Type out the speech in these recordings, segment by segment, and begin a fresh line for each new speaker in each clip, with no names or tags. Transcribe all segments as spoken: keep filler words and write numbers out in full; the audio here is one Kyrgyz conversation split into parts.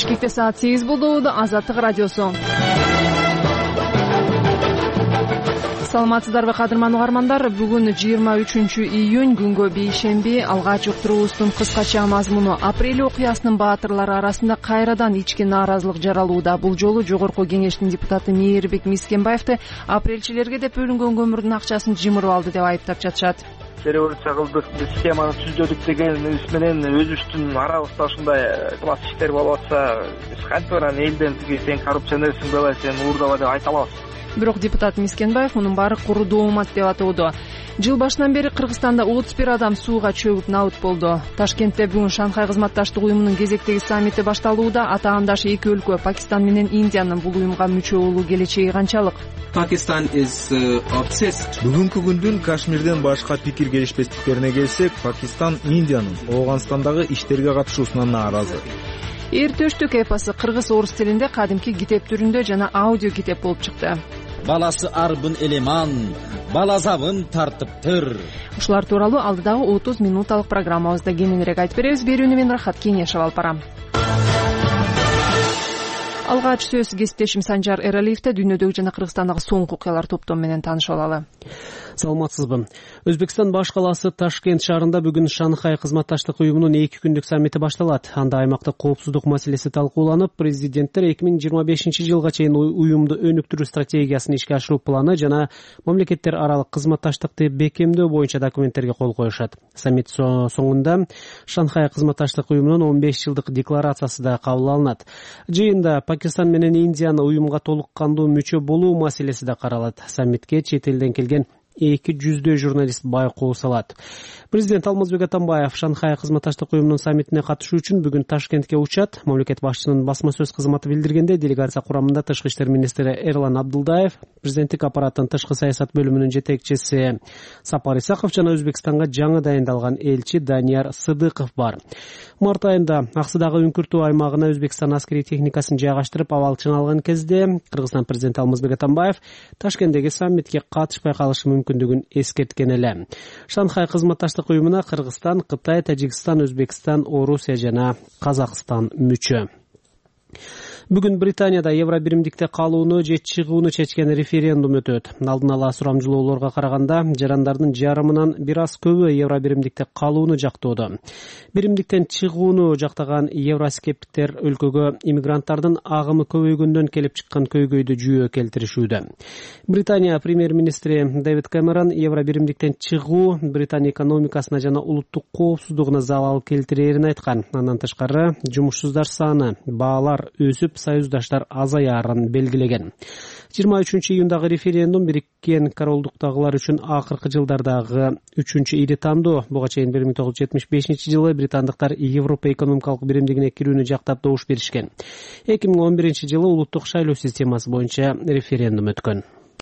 Бишкекте саат сегиз болду. Азаттык радиосу. Саламатсыздарбы кадырман угармандар? Бүгүн жыйырма үчүнчү июнь, күнгө бейшемби. Алгач уктуруубуздун кыскача мазмуну: апрель окуясынын баатырлары арасында кайрадан ички нааразылык жаралууда. Бул жолу жогорку кеңештин депутаты Мээрбек Мискенбаевди апрелчилерге деп бөлүнгөн көмүрдүн акчасын жымырып алды деп айыптап жатышат.
Революция кылдык, биз схеманы түздөдүк дегенибиз менен өзүбүздүн арабызда ушундай класс иштер болуп атса, биз кантип анан элден тиги сен коррупционерсиң беле, сен уурдаба деп айта алабыз.
Бирок депутат Мискенбаев мунун баары куру доомат деп атоодо. Жыл башынан бери Кыргызстанда отуз бир адам сууга чөгүп набыт болду. Ташкентте бүгүн Шанхай кызматташтык уюмунун кезектеги саммити башталууда. Атаандаш эки өлкө Пакистан менен Индиянын бул уюмга мүчө болуу келечеги канчалык?
Pakistan is uh, obsessed.
Бүгүнкү күндүн Кашмирден башка пикир келишпестиктерине келсек, Пакистан Индиянын Ооганстандагы иштерге катышуусунан нааразы.
Эр төштүк эпосу кыргыз орус тилинде кадимки китеп түрүндө жана аудио китеп болуп чыкты.
Баласы арбын элеман, балазабын тартыптыр.
Ушулар тууралуу алдыдагы отуз минуталык программабызда кененирээк айтып беребиз. Берүүнү мен Рахат Кеңешев алып барам. Алгач сөз кесиптешим Санжар Эралиевде дүйнөдөгү жана Кыргызстандагы соңку окуялар топтому менен таанышып алалы.
Саламатсызбы? Өзбекстан баш калаасы Ташкент шаарында бүгүн Шанхай кызматташтык уюмунун эки күндүк саммити башталат. Анда аймактык коопсуздук маселеси талкууланып, президенттер эки миң жыйырма бешинчи жылга чейин уюмду өнүктүрүү стратегиясын ишке ашыруу планы жана мамлекеттер аралык кызматташтыкты бекемдөө боюнча документтерге кол коюшат. Саммит соңунда Шанхай кызматташтык уюмунун он беш жылдык декларациясы да кабыл алынат. Жыйында Пакистан менен Индияны уюмга толук кандуу мүчө болуу маселеси да каралат. Саммитке чет элден келген эки жүздөй журналист байкоо салат. Президент Алмазбек Атамбаев Шанхай кызматташтык уюмунун саммитине катышуу үчүн бүгүн Ташкентке учат. Мамлекет башчысынын басма сөз кызматы билдиргенде, делегация курамында тышкы иштер министри Эрлан Абдулдаев, президенттик аппараттын тышкы саясат бөлүмүнүн жетекчиси Сапар Исаков жана Өзбекстанга жаңы дайындалган элчи Данияр Сыдыков бар. Март айында Аксыдагы үңкүртүү аймагына Өзбекстан аскери техникасын жайгаштырып абалчын алган кезде Кыргызстан президенти Алмазбек Атамбаев Ташкенттеги саммитке катышпай калышы мүмкүндүгүн эскерткен эле. Шанхай кызматташтык уюмуна Кыргызстан, Кытай, Тажикстан, Өзбекстан, Орусия жана Казакстан мүчө. Бүгүн Британияда Евробиримдикте калууну же чыгууну чечкен референдум өтөт. Алдын ала сурамжылоолорго караганда, жарандардын жарымынан бир аз көбү Евробиримдикте калууну жактоодо. Биримдиктен чыгууну жактаган евроскептиктер өлкөгө иммигранттардын агымы көбөйгөндөн келип чыккан көйгөйдү жүйө келтиришүүдө. Британия премьер-министри Дэвид Кэмерон Евробиримдиктен чыгуу Британия экономикасына жана улуттук коопсуздугуна залал келтирээрин айткан. Андан тышкары, жумушсуздар саны, баалар өсүп, союздаштар азаярын белгилеген. жыйырма үчүнчү июндагы референдум Бириккен Королдуктагылар үчүн акыркы жылдардагы үчүнчү ири тандоо. Буга чейин бир миң тогуз жүз жетимиш бешинчи жылы британдыктар Европа экономикалык биримдигине кирүүнү жактап добуш беришкен. эки миң он биринчи жылы улуттук шайлоо системасы боюнча референдум өткөн.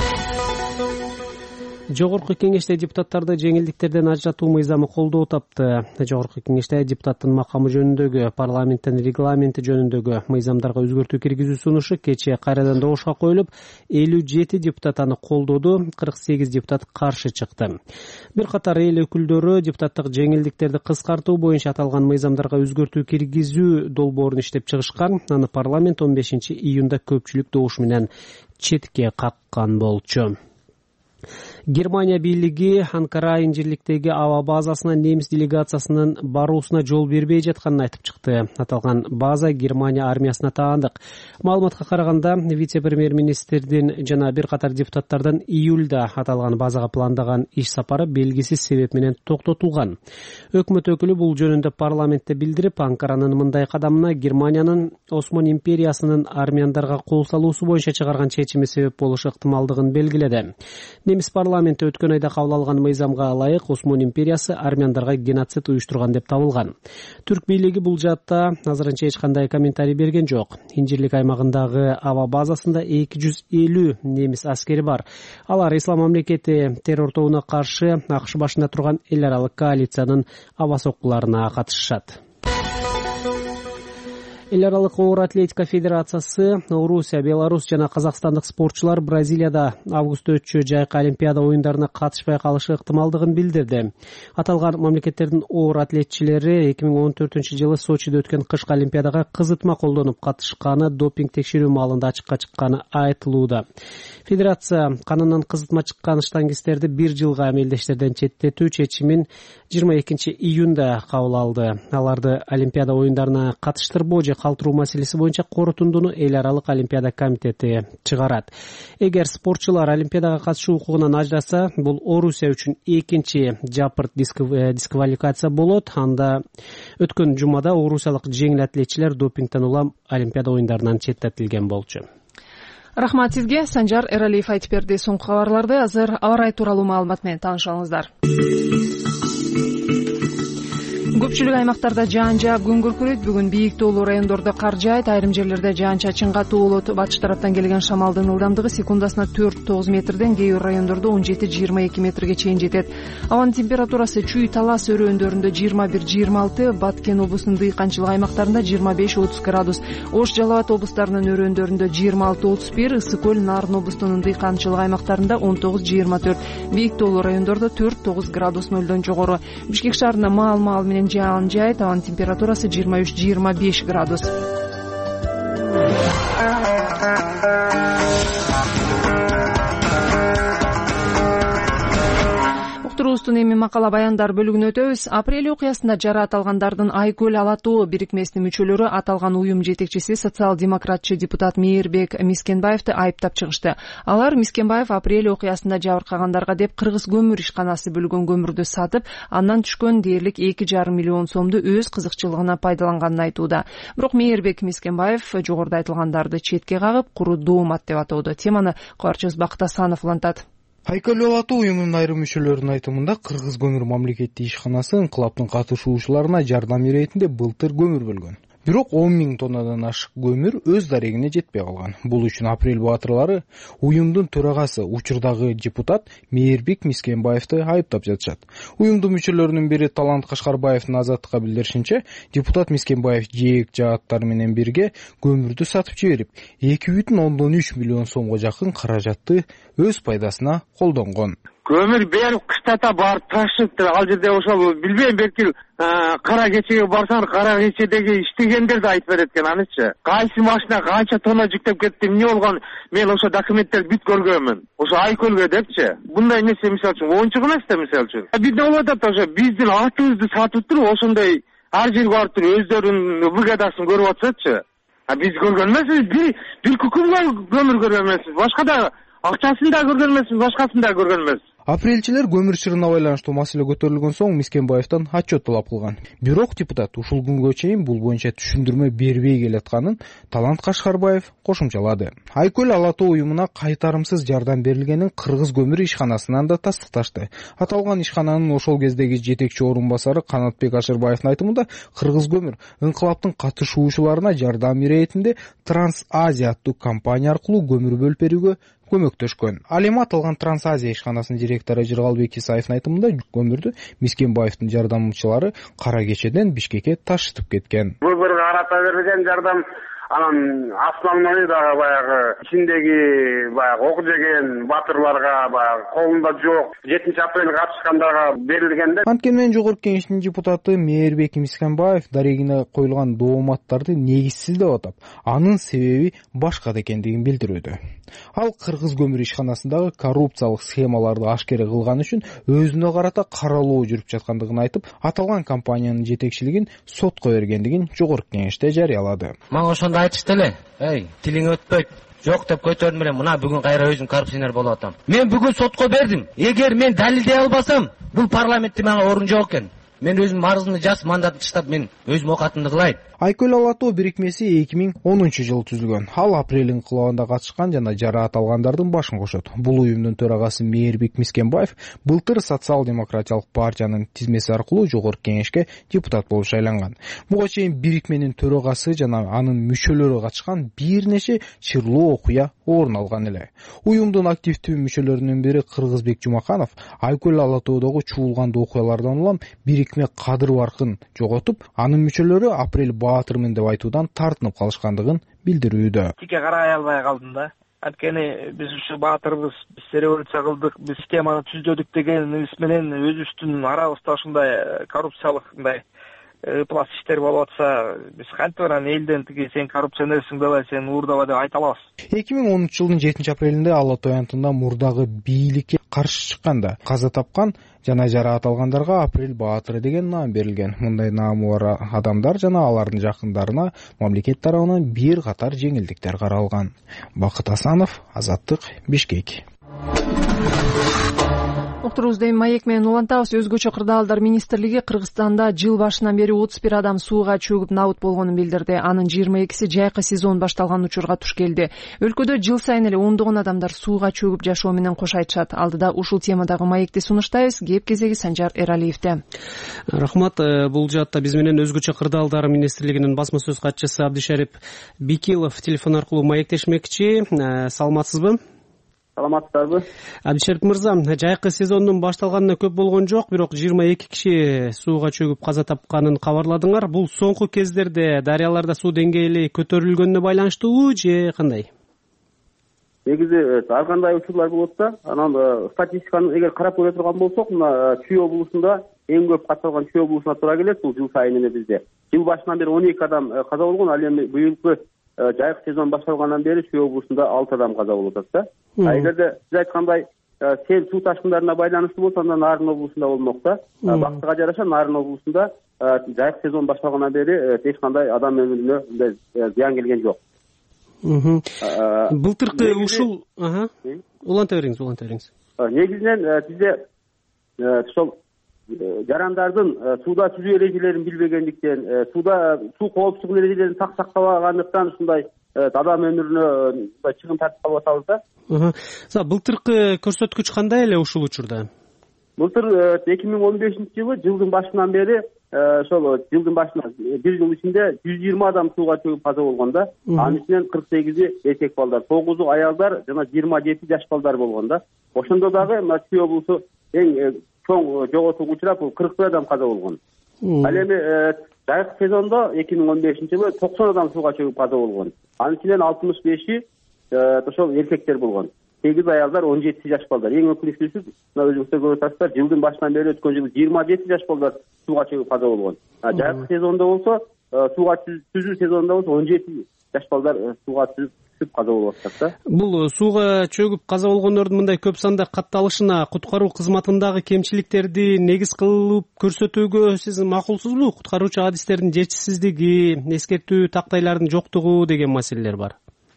Жогорку кеңеште депутаттарды жеңилдиктерден ажыратуу мыйзамы колдоо тапты. Жогорку кеңеште депутаттын макамы жөнүндөгү, парламенттин регламенти жөнүндөгү мыйзамдарга өзгөртүү киргизүү сунушу кечээ кайрадан добушка коюлуп, элүү жети депутат аны колдоду, кырк сегиз депутат каршы чыкты. Бир катар эл өкүлдөрү депутаттык жеңилдиктерди кыскартуу боюнча аталган мыйзамдарга өзгөртүү киргизүү долбоорун иштеп чыгышкан. Аны парламент он бешинчи июнда көпчүлүк добуш менен четке каккан болчу. Германия бийлиги Анкара инжирликтеги аба базасына немис делегациясынын баруусуна жол бербей жатканын айтып чыкты. Аталган база Германия армиясына таандык. Маалыматка караганда, вице-премьер-министрдин жана бир катар депутаттардын июлда аталган базага пландаган иш сапары белгисиз себеп менен токтотулган. Өкмөт өкүлү бул жөнүндө парламентте билдирип, Анкаранын мындай кадамына Германиянын Осман империясынын армяндарга кол салуусу боюнча чыгарган чечими себеп болушу ыктымалдыгын белгиледи. Немис парламенти өткөн айда кабыл алган мыйзамга ылайык Осман империясы армяндарга геноцид уюштурган деп табылган. Түрк бийлиги бул жаатта азырынча эч кандай комментарий берген жок. Инжирлик аймагындагы аба базасында эки жүз элүү немис аскери бар. Алар Ислам мамлекети террор тобуна каршы АКШ башында турган эл аралык коалициянын аба соккуларына катышышат. Эл аралык оор атлетика федерациясы Орусия, Беларусь жана казакстандык спортчулар Бразилияда августта өтчү жайкы олимпиада оюндарына катышпай калышы ыктымалдыгын билдирди. Аталган мамлекеттердин оор атлетчилери эки миң он төртүнчү жылы Сочиде өткөн кышкы олимпиадага кызытма колдонуп катышканы, допинг текшерүү маалында ачыкка чыкканы айтылууда. Федерация канынан кызытма чыккан штангисттерди бир жылга амелдештерден четтетүү чечимин жыйырма экинчи июнда кабыл алды. Аларды олимпиада оюндарына катыштырбоо же калтыруу маселеси боюнча корутундуну эл аралык олимпиада комитети чыгарат. Эгер спортчулар олимпиадага катышуу укугунан ажыраса, бул Орусия үчүн экинчи жапырт дисквалификация болот. Анда өткөн жумада орусиялык жеңил атлетчилер допингден улам олимпиада оюндарынан четтетилген болчу.
Рахмат сизге. Санжар Эралиев айтып берди. Соңку кабарларды азыр аба ырайы тууралуу маалымат менен таанышыңыздар. Көпчүлүк аймактарда жаан жаап күн күркүрөйт. Бүгүн бийик тоолуу райондордо кар жаайт, айрым жерлерде жаан-чачын катуу болот. Батыш тараптан келген шамалдын ылдамдыгы секундасына төрт тогуз метрден, кээ бир райондордо он жети жыйырма эки метрге чейин жетет. Абанын температурасы Чүй Талас өрөөндөрүндө жыйырма бир жыйырма алты, Баткен облусунун дыйканчылык аймактарында жыйырма беш отуз градус, Ош Жалал Абад облустарынын өрөөндөрүндө жыйырма алты отуз бир, Ысык көл Нарын облусунун дыйканчылык аймактарында он тогуз жыйырма төрт, бийик тоолуу райондордо төрт тогуз градус нөлдөн жогору. Бишкек шаарында маал-маал менен жаан жаайт, абанын температурасы жыйырма үч жыйырма беш градус. Уктуруубуздун эми макала баяндар бөлүгүнө өтөбүз. Апрель окуясында жараат алгандардын Айкөл Ала тоо бирикмесинин мүчөлөрү аталган уюм жетекчиси социал-демократчы депутат Мээрбек Мискенбаевди айыптап чыгышты. Алар Мискенбаев апрель окуясында жабыркагандарга деп Кыргыз көмүр ишканасы бөлгөн көмүрдү сатып, андан түшкөн дээрлик эки жарым миллион сомду өз кызыкчылыгына пайдаланганын айтууда. Бирок Мээрбек Мискенбаев жогоруда айтылгандарды четке кагып, куру доомат деп атоодо. Теманы кабарчыбыз Бакыт Асанов улантат.
Айкөл Ала тоо уюмунун айрым мүчөлөрүнүн айтымында Кыргыз көмүр мамлекеттик ишканасы инкылаптын катышуучуларына жардам иретинде былтыр көмүр бөлгөн. Бирок он миң тоннадан ашык көмүр өз дарегине жетпей калган. Бул үчүн апрель баатырлары уюмдун төрагасы, учурдагы депутат Мээрбек Мискенбаевди айыптап жатышат. Уюмдун мүчөлөрүнүн бири Талант Кашкарбаевдин Азаттыкка билдиришинче, депутат Мискенбаев жээк жааттар менен бирге көмүрдү сатып жиберип, эки бүтүн ондон үч миллион сомго жакын каражатты өз пайдасына колдонгон.
Көмүр берип кыштата барып ташыптыр. Ал жерде ошол билбейм, белки кара кечеге барсаң, кара кечедеги иштегендерди айтып берет экен анычы. Кайсы машина канча тонна жүктөп кетти, эмне болгон, мен ошо документтерди бүт көргөнмүн. Ошо Айкөлгө депчи. Бундай нерсе мисалы үчүн оончук эмес да, мисалы үчүн. Бизде болуп атат, ошо биздин атыбызды сатып туруп, ошондой ар жерге барып туруп өздөрүнүн выгодасын көрүп атышатчы. А биз көргөн эмеспиз, бир бир күкүмгө көмүр көргөн эмеспиз. Башка да акчасын да көргөн эмеспиз, башкасын да көргөн эмеспиз.
Апрелчилер көмүр чырына байланыштуу маселе көтөрүлгөн соң Мискенбаевден отчет талап кылган. Бирок депутат ушул күнгө чейин бул боюнча түшүндүрмө бербей келатканын Талант Кашкарбаев кошумчалады. Айкөл Ала тоо уюмуна кайтарымсыз жардам берилгенин Кыргыз көмүр ишканасынан да тастыкташты. Аталган ишкананын ошол кездеги жетекчи орун басары Канатбек Ашырбаевдин айтымында Кыргыз көмүр инкылаптын катышуучуларына жардам иретинде Трансазия аттуу компания аркылуу көмүр бөлүп берүүгө көмөктөшкөн. Ал эми аталган Трансазия ишканасынын директору Жыргалбек Исаевдин айтымында көмүрдү Мискенбаевдин жардамчылары кара кечеден Бишкекке ташытып кеткен.
Бул бир карата берилген жардам, анан основной дагы баягы ичиндеги баягы ок жеген батырларга баягы колунда жок жетинчи апрель катышкандарга берилген да.
Анткени жогорку кеңештин депутаты Мээрбек Мискенбаев дарегине коюлган дооматтарды негизсиз деп атап, анын себеби башка экендигин билдирүүдө. Ал Кыргыз көмүр ишканасындагы коррупциялык схемаларды ашкере кылган үчүн өзүнө карата каралоо жүрүп жаткандыгын айтып, аталган компаниянын жетекчилигин сотко бергендигин жогорку кеңеште жарыялады.
Мага ошондо айтышты эле, эй, тилиң өтпөйт, жок деп көтөрдүм эле, мына бүгүн кайра өзүм коррупционер болуп атам. Мен бүгүн сотко бердим. Эгер мен далилдей албасам, бул парламентте мага орун жок экен. Мен өзүм арызымды жазып, мандатты таштап, мен өзүм окатымды кылайын.
Айкөл Ала тоо бирикмеси эки миң онунчу жылы түзүлгөн. Ал апрель инкылабында катышкан жана жараат алгандардын башын кошот. Бул уюмдун төрагасы Мээрбек Мискенбаев былтыр социал-демократиялык партиянын тизмеси аркылуу жогорку кеңешке депутат болуп шайланган. Буга чейин бирикменин төрагасы жана анын мүчөлөрү катышкан бир нече чырлуу окуя орун алган эле. Уюмдун активдүү мүчөлөрүнүн бири Кыргызбек Жумаканов Айкөл Ала тоодогу чуулган окуялардан улам бир Бекмек Кадыр Баркын жоготуп, анын мүчөлөрү Апрель Баатырмын деп айтуудан тартынып калышкандыгын билдирүүдө.
Тике карай албай калдым да. Анткени биз ушу баатырбыз, биз революция кылдык, биз системаны түздөдүк деген ис менен өзүбүздүн арабызда ушундай коррупциялык мындай ыплас иштер болуп атса, биз кантип анан элден тиги сен коррупционерсиң беле, сен уурдаба деп айта алабыз.
эки миң онунчу жылдын жетинчи апрелинде Ала Той Антында мурдагы бийликке каршы чыкканда каза тапкан жана жараат алгандарга Апрель Баатыры деген наам берилген. Мындай наамы бар адамдар жана алардын жакындарына мамлекет тарабынан бир катар жеңилдиктер каралган. Бакыт Асанов, Азаттык, Бишкек.
Уктуруубузду эми маек менен улантабыз. Өзгөчө кырдаалдар министрлиги Кыргызстанда жыл башынан бери отуз бир адам сууга чөгүп набыт болгонун билдирди. Анын жыйырма экиси жайкы сезон башталган учурга туш келди. Өлкөдө жыл сайын эле ондогон адамдар сууга чөгүп жашоо менен кош айтышат. Алдыда ушул темадагы маекти сунуштайбыз. Кеп кезеги Санжар Эралиевде.
Рахмат. Бул жаатта биз менен өзгөчө кырдаалдар министрлигинин басма сөз катчысы Абдишарип Бикилов телефон аркылуу маектешмекчи. Саламатсызбы?
Саламатсызбы?
Абдишарип мырза, жайкы сезондун башталганына көп болгон жок, бирок жыйырма эки киши сууга чөгүп каза тапканын кабарладыңар. Бул соңку кездерде дарыяларда суу деңгээли көтөрүлгөнүнө байланыштуубу же кандай?
Негизи ар кандай учурлар болот да, анан статистиканы эгер карап көрө турган болсок, мына Чүй облусунда эң көп катталган Чүй облусуна туура келет. Бул жыл сайын эле бизде. Жыл башынан бери он эки адам каза болгон, ал эми быйылкы жайкы сезон башталгандан бери Чүй облусунда алты адам каза болуп атат да. А эгерде сиз айткандай сел суу ташкындарына байланыштуу болсо, анда Нарын облусунда болмок да. Бактыга жараша Нарын облусунда жайкы сезон башталгандан бери эч кандай адам өмүрүнө мындай зыян келген жок.
Былтыркы ушул уланта бериңиз, уланта бериңиз.
Негизинен бизде ошол жарандардын сууда түзүү эрежелерин билбегендиктен, сууда суу коопсуздук эрежелерин так сактабагандыктан ушундай адам өмүрүнө мындай чыгым тартып калып атабыз да.
Былтыркы көрсөткүч кандай эле ушул учурда?
Былтыр эки миң он бешинчи жылы жылдын башынан бери ошол жылдын башынан бир жыл ичинде жүз жыйырма адам сууга чөгүп каза болгон да. Анын ичинен кырк сегизи эркек балдар, тогузу аялдар жана жыйырма жети жаш балдар болгон да. Ошондо дагы мына Чүй облусу эң чоң жоготууга учурап кырк бир адам каза болгон. Ал эми жайкы сезондо эки миң он бешинчи жылы токсон адам сууга чөгүп каза болгон. Анын ичинен алтымыш беши ошол эркектер болгон. сегиз аялдар, он жети жаш балдар. Эң өкүнүчтүүсү мына өзүңүздөр көрүп атасыздар, жылдын башынан бери өткөн жылы жыйырма жети жаш балдар сууга чөгүп каза болгон. Жайкы сезондо болсо, сууга түзүү сезондо болсо он жети жаш балдар сууга түзүп каза болуп атат да.
Бул сууга чөгүп каза болгондордун мындай көп санда катталышына куткаруу кызматындагы кемчиликтерди негиз кылып көрсөтүүгө сиз макулсузбу? Куткаруучу адистердин жетишсиздиги, эскертүү тактайлардын жоктугу деген маселелер бар.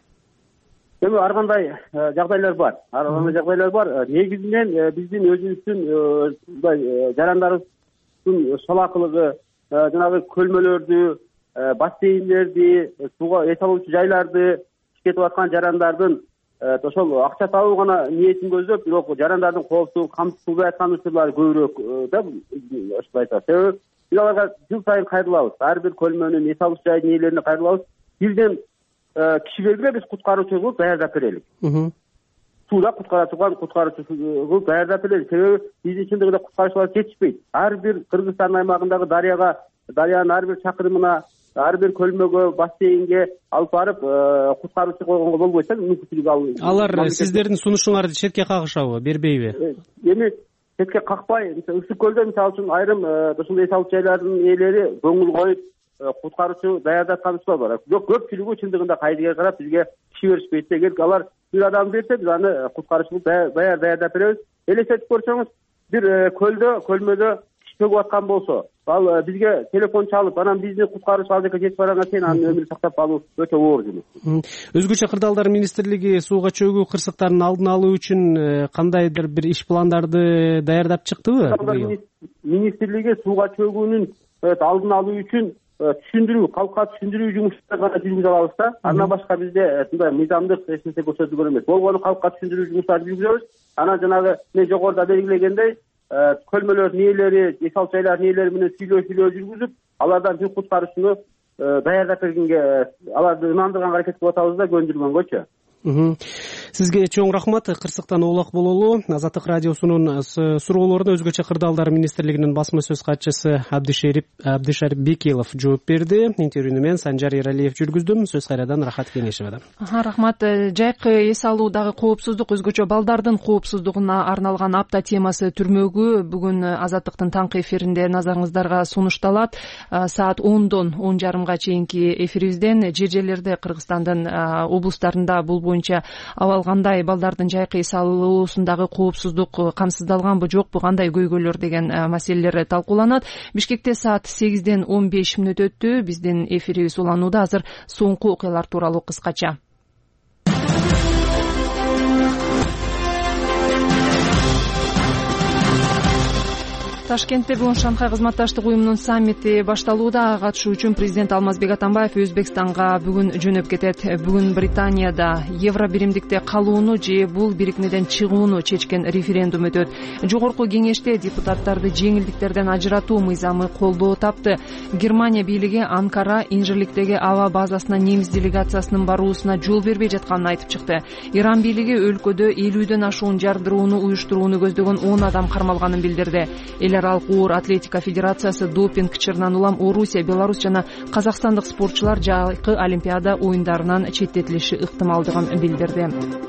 Эми ар кандай жагдайлар бар. Ар кандай жагдайлар бар. Негизинен биздин өзүбүздүн мындай жарандарыбыздын шалакылыгы, жанагы көлмөлөрдү, бассейндерди, сууга эс алуучу жайларды кетип аткан жарандардын ошол акча табуу гана ниетин көздөп, бирок жарандардын коопсуздугун камсыздабай аткан учурлар көбүрөөк да, ошол айтат. Себеби биз аларга жыл сайын кайрылабыз. Ар бир көлмөнүн эс алуучу жайдын ээлерине кайрылабыз. Бирден киши бергиле, биз куткаруучу кылып даярдап берелик. Сууда куткара турган куткаруучу кылып даярдап берелик. Себеби биздин чындыгында куткаруучулар жетишпейт. Ар бир Кыргызстан аймагындагы дарыяга, дарыянын ар бир чакырымына, ар бир көлмөгө, бассейнге алып барып куткаруучу койгонго болбойт да, мүмкүнчүлүк алуу.
Алар сиздердин сунушуңарды четке кагышабы, бербейби?
Эми четке какпай, Ысык көлдө мисалы үчүн айрым ушул эс алуучу жайлардын ээлери көңүл коюп куткаруучу даярдаткан бар. Бирок көпчүлүгү чындыгында кайдыга карап бизге киши беришпейт. Эгер алар бир адам берсе, биз аны куткаруучу даяр даярдап беребиз. Элестетип көрсөңүз, бир көлдө, көлмөдө киши чөгүп аткан болсо, ал бизге телефон чалып, анан биздин куткаруучу ал жака жетип баргандан кийин анын өмүрүн сактап калуу өтө оор жумуш.
Өзгөчө кырдаалдар министрлиги сууга чөгүү кырсыктарын алдын алуу үчүн кандайдыр бир иш пландарды даярдап чыктыбы?
Министрлиги сууга чөгүүнүн алдын алуу үчүн түшүндүрүү, калкка түшүндүрүү жумуштарын гана жүргүзө алабыз да. Андан башка бизде мындай мыйзамдык эч нерсе көрсөтүлгөн эмес. Болгону калкка түшүндүрүү жумуштарын жүргүзөбүз. Анан жанагы мен жогоруда белгилегендей, көлмөлөрдүн ээлери, эс алуучу жайлардын ээлери менен сүйлөшүүлөр жүргүзүп, алардан бир куткаруучуну даярдап бергенге, аларды ынандырганга аракет кылып атабыз да, көндүргөнгөчү.
Сизге чоң рахмат. Кырсыктан улак бололу. Азаттык радиосунун суроолоруна өзгөчө кырдаалдар министрлигинин басма сөз катчысы Абдишарип Абдишарип Бекилов жооп берди. Интервьюну мен Санжар Эралиев жүргүздүм. Сөз кайрадан Рахат Кеңешева.
Рахмат. Жайкы эс алуудагы коопсуздук, өзгөчө балдардын коопсуздугуна арналган апта темасы түрмөгү бүгүн Азаттыктын таңкы эфиринде назарыңыздарга сунушталат. Саат ондон он жарымга чейинки эфирибизден жер жерлерде Кыргызстандын облустарында бул боюнча абал кандай, балдардын жайкы эс алуусундагы коопсуздук камсыздалганбы жокпу, кандай көйгөйлөр деген маселелер талкууланат. Бишкекте саат сегизден он беш мүнөт өттү. Биздин эфирибиз уланууда. Азыр соңку окуялар тууралуу кыскача. Ташкентте бүгүн Шанхай кызматташтык уюмунун саммити башталууда. Катышуу үчүн президент Алмазбек Атамбаев Өзбекстанга бүгүн жөнөп кетет. Бүгүн Британияда евро биримдикте калууну же бул бирикмеден чыгууну чечкен референдум өтөт. Жогорку кеңеште депутаттарды жеңилдиктерден ажыратуу мыйзамы колдоо тапты. Германия бийлиги Анкара инжирликтеги аба базасына немис делегациясынын баруусуна жол бербей жатканын айтып чыкты. Иран бийлиги өлкөдө элүүдөн ашуун жардырууну уюштурууну көздөгөн он адам кармалганын билдирди. Эл аралык оор атлетика федерациясы допинг чырынан улам Орусия, Беларусь жана казакстандык спортчулар жайкы олимпиада оюндарынан четтетилиши ыктымалдыгын билдирди.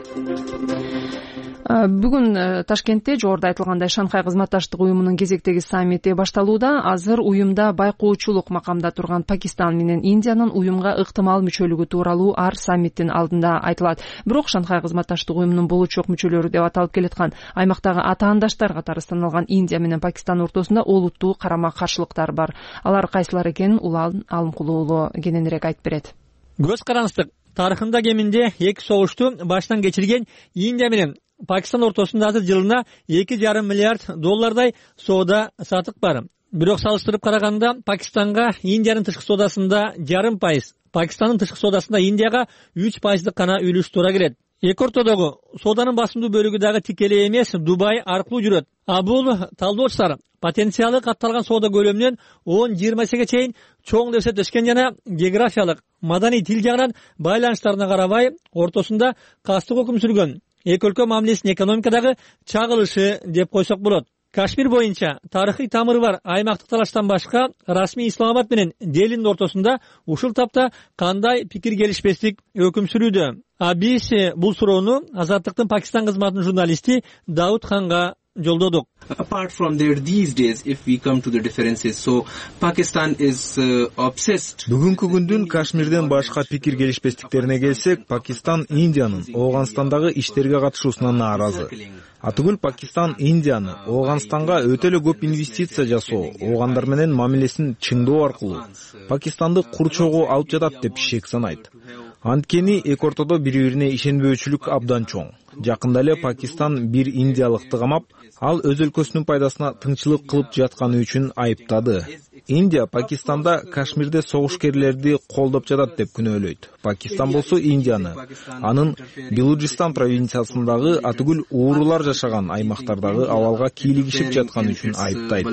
Бүгүн Ташкентте жогоруда айтылгандай Шанхай кызматташтык уюмунун кезектеги саммити башталууда. Азыр уюмда байкоочулук макамда турган Пакистан менен Индиянын уюмга ыктымал мүчөлүгү тууралуу ар саммиттин алдында айтылат. Бирок Шанхай кызматташтык уюмунун болочок мүчөлөрү деп аталып келаткан аймактагы атаандаштар катары саналган Индия менен Пакистан ортосунда олуттуу карама каршылыктар бар. Алар кайсылар экенин Улан Алымкулуу кененирээк айтып берет.
Көз караныстык тарыхында кеминде эки согушту баштан кечирген Индия менен Пакистан ортосунда азыр жылына эки жарым миллиард доллардай соода сатык бар. Бирок салыштырып караганда Пакистанга Индиянын тышкы соодасында жарым пайыз, Пакистандын тышкы соодасында Индияга үч пайыздык гана үлүш туура келет. Эки ортодогу сооданын басымдуу бөлүгү дагы тикелей эмес, Дубай аркылуу жүрөт. А бул талдоочулар потенциалы катталган соода көлөмүнөн он жыйырма эсеге чейин чоң деп эсептешкен жана географиялык, маданий тил жагынан байланыштарына карабай ортосунда кастык өкүм сүргөн эки өлкө мамилесинин экономикадагы чагылышы деп койсок болот. Кашмир боюнча тарыхый тамыры бар аймактык талаштан башка расмий Исламабад менен Делинин ортосунда ушул тапта кандай пикир келишпестик өкүм сүрүүдө. А биз бул суроону Азаттыктын Пакистан кызматынын журналисти Дауд Ханга жолдодук.
Apart from there these days, if we come to the differences, so Pakistan is uh, obsessed.
Бүгүнкү күндүн Кашмирден башка пикир келишпестиктерине келсек, Пакистан Индиянын Ооганстандагы иштерге катышуусунан нааразы. Атыгүл Пакистан Индияны Ооганстанга өтө эле көп инвестиция жасоо, оогандар менен мамилесин чыңдоо аркылуу Пакистанды курчоого алып жатат деп шек санайт. Анткени эки ортодо бири-бирине ишенбөөчүлүк абдан чоң. Жакында эле Пакистан бир индиялыкты камап, ал өз өлкөсүнүн пайдасына тынччылык кылып жатканы үчүн айыптады. Индия Пакистанда Кашмирде согушкерлерди колдоп жатат деп күнөөлөйт. Пакистан болсо Индияны анын Белуджистан провинциясындагы атыгүл уурулар жашаган аймактардагы абалга кийлигишип жатканы үчүн айыптайт.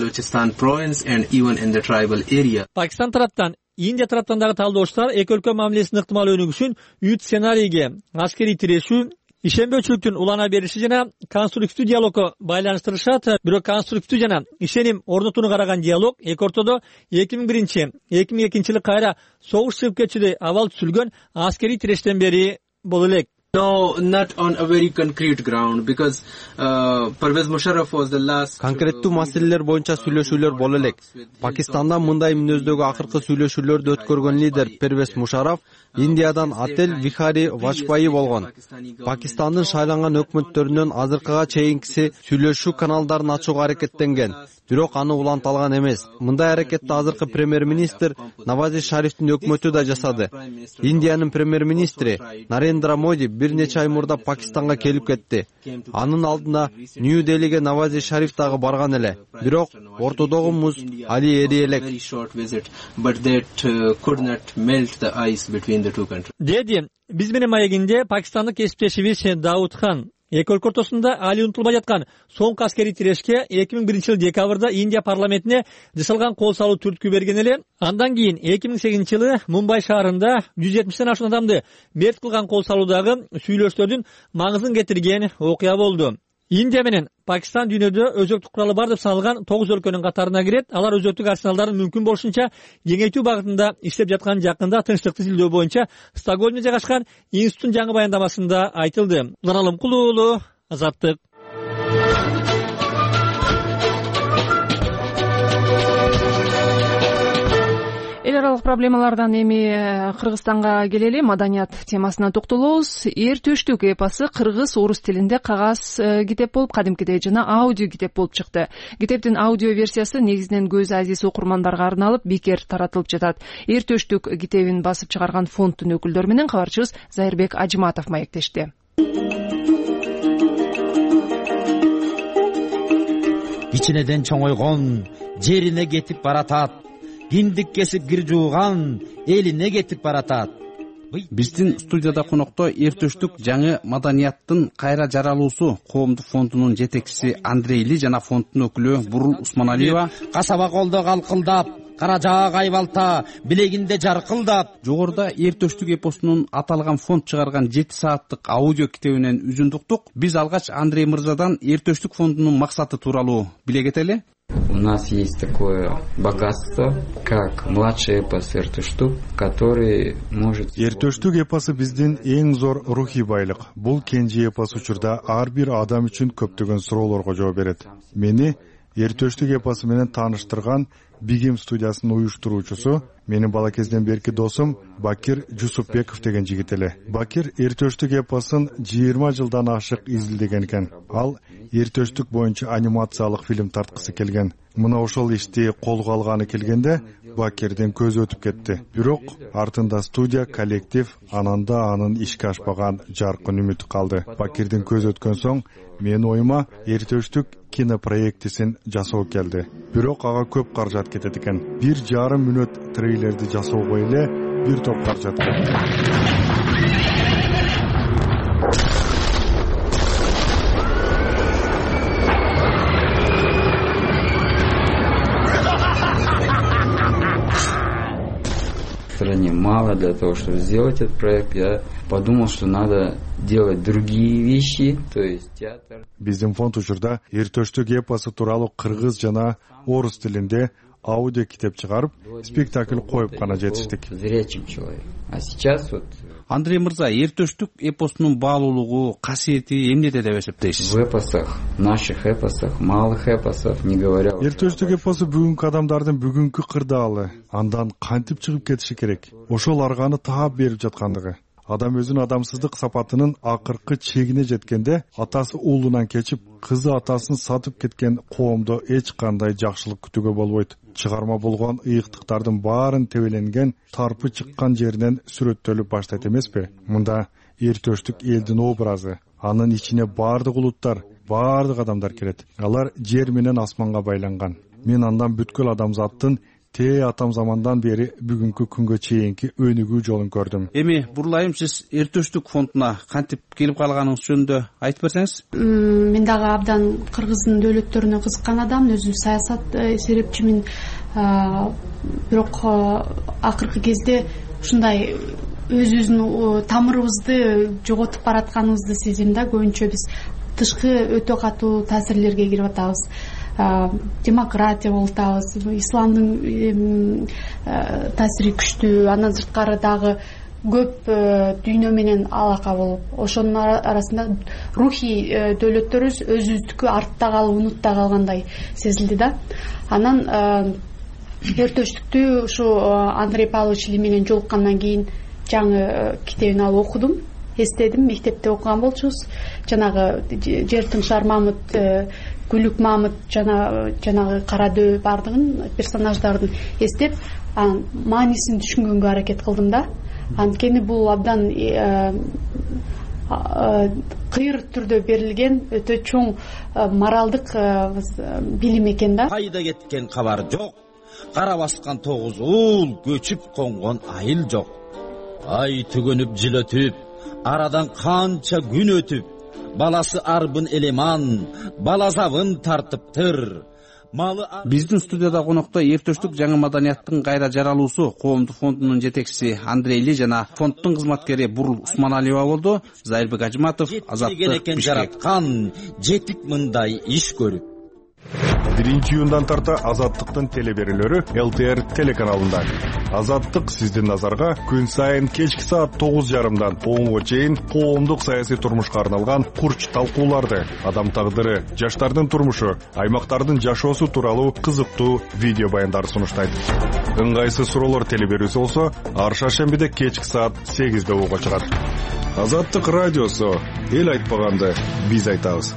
Пакистан тараптан Индия тараптан дагы талдоочулар эки өлкө мамилесинин ыктымал өнүгүшүн үч сценарийге аскерий тирешүү, ишенбөөчүлүктүн улана бериши жана конструктивдүү диалогго байланыштырышат. Бирок конструктивдүү жана ишеним орнотууну караган диалог эки ортодо эки миң биринчи эки миң экинчи жылы кайра согуш чыгып кетчүдөй абал түзүлгөн аскерий тирештен бери боло элек.
No, not on a very concrete ground because uh, Parvez Musharraf was the last.
Конкреттүү маселелер боюнча сүйлөшүүлөр боло элек. Пакистандан мындай мүнөздөгү акыркы сүйлөшүүлөрдү өткөргөн лидер Парвез Мушарраф Индиядан Ател Бихари Важпайи болгон. Пакистандын шайланган өкмөттөрүнөн азыркыга чейинкиси сүйлөшүү каналдарын ачууга аракеттенген, бирок аны уланталган эмес. Мындай аракетти азыркы премьер-министр Навази Шарифтин өкмөтү да жасады. Индиянын премьер-министри Нарендра Моди бир нече ай мурда Пакистанга келип кетти. Анын алдында Нью-Делиге Навази Шариф дагы барган эле. Бирок ортодогу муз али эри элек.
Деди биз менен маегинде пакистандык кесиптешибиз Дауд Хан. эки өлкө ортосунда али унутулбай жаткан соңку аскерий тирешке эки миң биринчи жылы декабрда Индия парламентине жасалган кол салуу түрткү берген эле. Андан кийин эки миң сегизинчи жылы Мумбай шаарында жүз жетимиштен ашуун адамды мерт кылган кол салуудагы сүйлөштөрдүн маңызын кетирген окуя болду. Индия менен Пакистан дүйнөдө өзөктүк куралы бар деп саналган тогуз өлкөнүн катарына кирет. Алар өзөктүк арсеналдарын мүмкүн болушунча кеңейтүү багытында иштеп жаткан жакында тынчтыкты изилдөө боюнча Стокгольмдо жайгашкан институттун жаңы баяндамасында айтылды. Улан Алымкулуу уулу, Азаттык.
Эл аралык проблемалардан эми Кыргызстанга келели. Маданият темасына токтолобуз. Эр төштүк эпосы кыргыз орус тилинде кагаз китеп болуп, кадимкидей жана аудио китеп болуп чыкты. Китептин аудио версиясы негизинен көз азиз окурмандарга арналып бекер таратылып жатат. Эр төштүк китебин басып чыгарган фонддун өкүлдөрү менен кабарчыбыз Зайырбек Ажыматов маектешти.
Ичинеден чоңойгон жерине кетип баратат. Киндик кесип кир жууган элине кетип баратат.
Биздин студияда конокто эр төштүк жаңы маданияттын кайра жаралуусу коомдук фондунун жетекчиси Андрей Ли жана фонддун өкүлү Бурул Усманалиева.
Касаба колдо калкылдап, кара жаак айбалта, билегинде жаркылдап.
Жогоруда эр төштүк эпосунун аталган фонд чыгарган жети сааттык аудио китебинен үзүн уктук. Биз алгач Андрей мырзадан эр төштүк фондунун максаты тууралуу биле кетели.
У нас есть такое богатство, как младший эпос эр төштүк, который может...
эр төштүк эпосы биздин эң зор рухий байлык. Бул кенже эпос учурда ар бир адам үчүн көптөгөн суроолорго жооп берет. Мени эр төштүк эпосы менен тааныштырган Бигим студиясынын уюштуруучусу менин бала кезден берки досум Бакир Жусупбеков деген жигит эле. Бакир эр төштүк эпосын жыйырма жылдан ашык изилдеген экен. Ал эр төштүк боюнча анимациялык фильм тарткысы келген. Мына ошол ишти колго алганы келгенде Бакирден көз өтүп кетти. Бирок артында студия, коллектив, ананда анын ишке ашпаган жаркын үмүт калды. Бакирден көз өткөн соң менин оюма эр төштүк кинопроектисин жасоо келди. Бирок ага көп каражат кетет экен. Бир жарым мүнөт трейлерди жасоого эле бир топ каражат кетти.
Стране мало для того, чтобы сделать этот проект. Я подумал, что надо делать другие вещи, то есть театр.
Биздин фонд учурда эр төштүк эпосу тууралуу кыргыз жана орус тилинде аудио китеп чыгарып, спектакль коюп гана жетиштик.
Зрячим человек. А сейчас вот
Андрей мырза, эр төштүк эпосунун баалуулугу, касиети эмнеде деп эсептейсиз?
В эпосах, наших эпосах, малых эпосов, не говоря...
эр төштүк эпосу бүгүнкү адамдардын бүгүнкү кырдаалы, андан кантип чыгып кетиши керек. Ошол арганы таап берип жаткандыгы. Адам өзүнүн адамсыздык сапатынын акыркы чегине жеткенде, атасы уулунан кечип, кызы атасын сатып кеткен коомдо эч кандай жакшылык күтүүгө болбойт. Чыгарма болгон ыйыктыктардын баарын тебеленген, тарпы чыккан жеринен сүрөттөлүп баштайт эмеспи? Мында эр төштүк элдин образы, анын ичине баардык улуттар, баардык адамдар кирет. Алар жер менен асманга байланган. Мен андан бүткүл адамзаттын те атам замандан бери бүгүнкү күнгө чейинки өнүгүү жолун көрдүм.
Эми Бурлайым, сиз эр төштүк фондуна кантип келип калганыңыз жөнүндө айтып берсеңиз?
Мен дагы абдан кыргыздын дөөлөттөрүнө кызыккан адаммын, өзүм саясат серепчимин. Бирок акыркы кезде ушундай өзүбүздүн тамырыбызды жоготуп баратканыбызды сезем да. Көбүнчө биз тышкы өтө катуу таасирлерге кирип атабыз. Демократия болуп атабыз, исламдын таасири күчтүү, андан сырткары дагы көп дүйнө менен алака болуп, ошонун арасында рухий дөөлөттөрүбүз өзүбүздүкү артта калып, унутта калгандай сезилди да. Анан эр төштүктү ушу Андрей Павлович Ли менен жолуккандан кийин жаңы китебин алып окудум, эстедим, мектепте окуган болчубуз. Жанагы Жер тыңшар Мамыт, Күлүк Мамыт жана жанагы Карадөө бардыгын персонаждардын эстеп, анын маанисин түшүнгөнгө аракет кылдым да. Анткени бул абдан кыйыр түрдө берилген өтө чоң моралдык билим экен да.
Кайда кеткен кабар жок, кара баскан тогуз уул, көчүп конгон айыл жок. Ай түгөнүп жыл өтүп, арадан канча күн өтүп, баласы арбын элеман, балазабын тартыптыр.
Биздин студияда конокто Эртөштүк жаңы маданияттын кайра жаралуусу коомдук фондунун жетекчиси Андрей Ли жана фонддун кызматкери Бурул Усманалиева болду. Зайырбек Ажматов, Азаттык, Бишкек.
Жараткан жетип мындай иш көрүп.
биринчи июндан тарта Азаттыктын теле берүүлөрү Эл Т Р телеканалында. Азаттык сиздин назарга күн сайын кечки саат тогуз жарымдан онго чейин коомдук саясий турмушка арналган курч талкууларды, адам тагдыры, жаштардын турмушу, аймактардын жашоосу тууралуу кызыктуу видео баяндар сунуштайт. Ыңгайсыз суроолор теле берүүсү болсо, ар шаршембиде кечки саат сегизде угууга чыгат. Азаттык радиосу, эл айтпаганды биз айтабыз.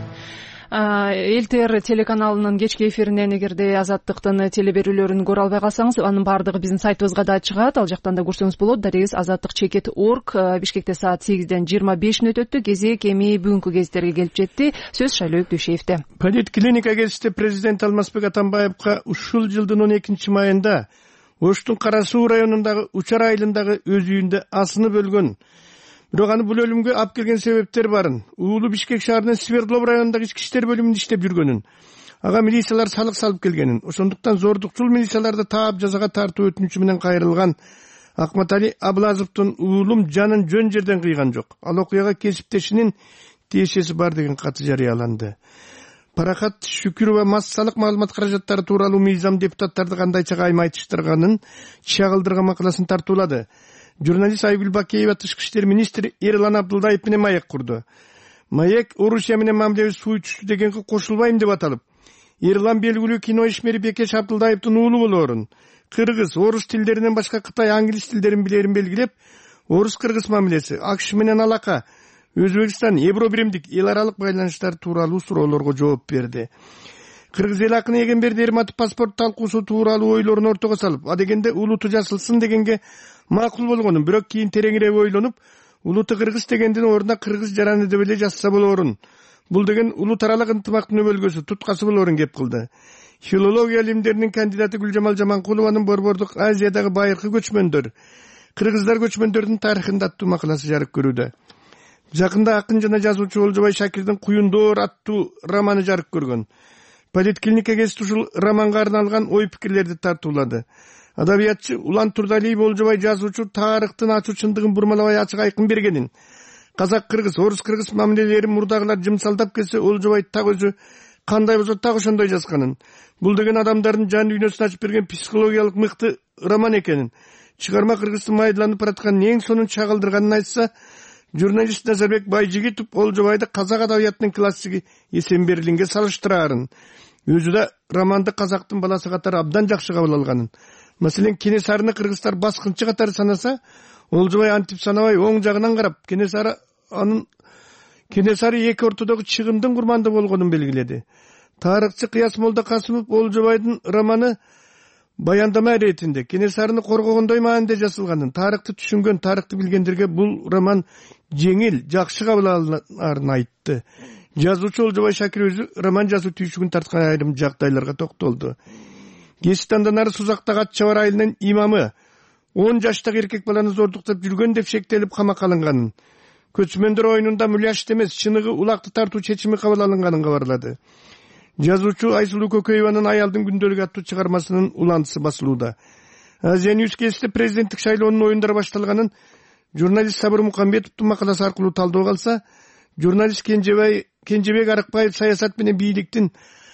Эл Т Р телеканалынын кечки эфиринен эгерде Азаттыктын теле берүүлөрүн көрө албай калсаңыз, анын баардыгы биздин сайтыбызга да чыгат. Ал жактан да көрсөңүз болот. Дарегиз азаттык чекит точка орг. Бишкекте саат сегизден жыйырма бешине өтөттү. Кезек эми бүгүнкү кездерге келип жетти. Сөз Шайлообек Дүйшеевде.
Политклиника кезиште президент Алмазбек Атамбаевка ушул жылдын он экинчи майында Оштун Кара Суу районундагы Учар айылындагы өз үйүндө асынып өлгөн. Бирок аны бул өлүмгө алып келген себептер барын. Уулу Бишкек шаарынын Свердлов районундагы ички иштер бөлүмүндө иштеп жүргөнүн, ага милициялар салык салып келгенин, ошондуктан зордукчул милицияларды таап жазага тартуу өтүнүчү менен кайрылган Акматали Аблазовдун уулум жанын жөн жерден кыйган жок. Ал окуяга кесиптешинин тиешеси бар деген каты жарыяланды. Паракат Шүкүрова массалык маалымат каражаттары тууралуу мыйзам депутаттарды кандайча кайма айтыштырганын чагылдырган макаласын тартуулады. Журналист Айгүл Бакеева тышкы иштер министри Эрлан Абдулдаев менен маек курду. Маек Орусия менен мамилебиз суу түштү дегенге кошулбайм деп аталып, Эрлан белгилүү кино ишмери Бекеш Абдулдаевдин уулу болоорун, кыргыз, орус тилдеринен башка Кытай, англис тилдерин билерин белгилеп, орус-кыргыз мамилеси, АКШ менен алака, Өзбекстан, Евро биримдик эл аралык байланыштар тууралуу суроолорго жооп берди. Кыргыз эл акыны Эгемберди Эрматов паспорт талкуусу тууралуу ойлорун ортого салып, адегенде улуту жасылсын дегенге макул болгонун, бирок кийин тереңирээк ойлонуп, улуту кыргыз дегендин ордуна кыргыз жараны деп эле жазса болоорун. Бул деген улут аралык ынтымактын өбөлгөсү, туткасы болоорун кеп кылды. Филология илимдеринин кандидаты Гүлжамал Жаманкулованын Борбордук Азиядагы байыркы көчмөндөр, кыргыздар көчмөндөрдүн тарыхында аттуу макаласы жарык көрүүдө. Жакында акын жана жазуучу Олжобай Шакирдин Куюндоор аттуу романы жарык көргөн. Политклиника кезиште ушул романга арналган ой пикирлерди тартуулады. Адабиятчы Улан Турдалиев Олжобай жазуучу тарыхтын ачуу чындыгын бурмалабай ачык айкын бергенин, казак-кыргыз, орус-кыргыз мамилелерин мурдагылар жымсалдап келсе, Олжобай так өзү кандай болсо так ошондой жазганын. Бул деген адамдардын жан дүйнөсүн ачып берген психологиялык мыкты роман экенин, чыгарма кыргыздын майдаланып бараткан эң сонун чагылдырганын айтса, журналист Назарбек Байжигитов Олжобайды казак адабиятынын классиги Эсенберлинге салыштыраарын, өзү да романды казактын баласы катары абдан жакшы кабыл алганын. Маселен, Кенесарыны кыргыздар баскынчы катары санаса, Олжобай антип санабай оң жагынан карап, Кенесары анын Кенесары эки ортодогу чыгымдын курманды болгонун белгиледи. Тарыхчы Кыяс Молда Касымов Олжобайдын романы баяндама иретинде Кенесарыны коргогондой маанде жазылганын, тарыхты түшүнгөн, тарыхты билгендерге бул роман жеңил, жакшы кабыл алынарын айтты. Жазуучу Олжобай Шакир өзү роман жазуу түйшүгүн тарткан айрым жагдайларга токтолду. Кесиптандан ары Сузактагы Ат Чабар айылынын имамы он жаштагы эркек баланы зордуктап жүргөн деп шектелип камакка алынганын, көчмөндөр оюнунда муляшт эмес, чыныгы улакты тартуу чечими кабыл алынганын кабарлады. Жазуучу Айсулуу Көкөеванын Аялдын күндөлүгү аттуу чыгармасынын улантысы басылууда. Азия Ньюс кезиште президенттик шайлоонун оюндары башталганын журналист Сабыр Мукамбетовдун макаласы аркылуу талдоо калса, журналист Кенжебай Кенжебек Арыкбаев саясат менен бийликтин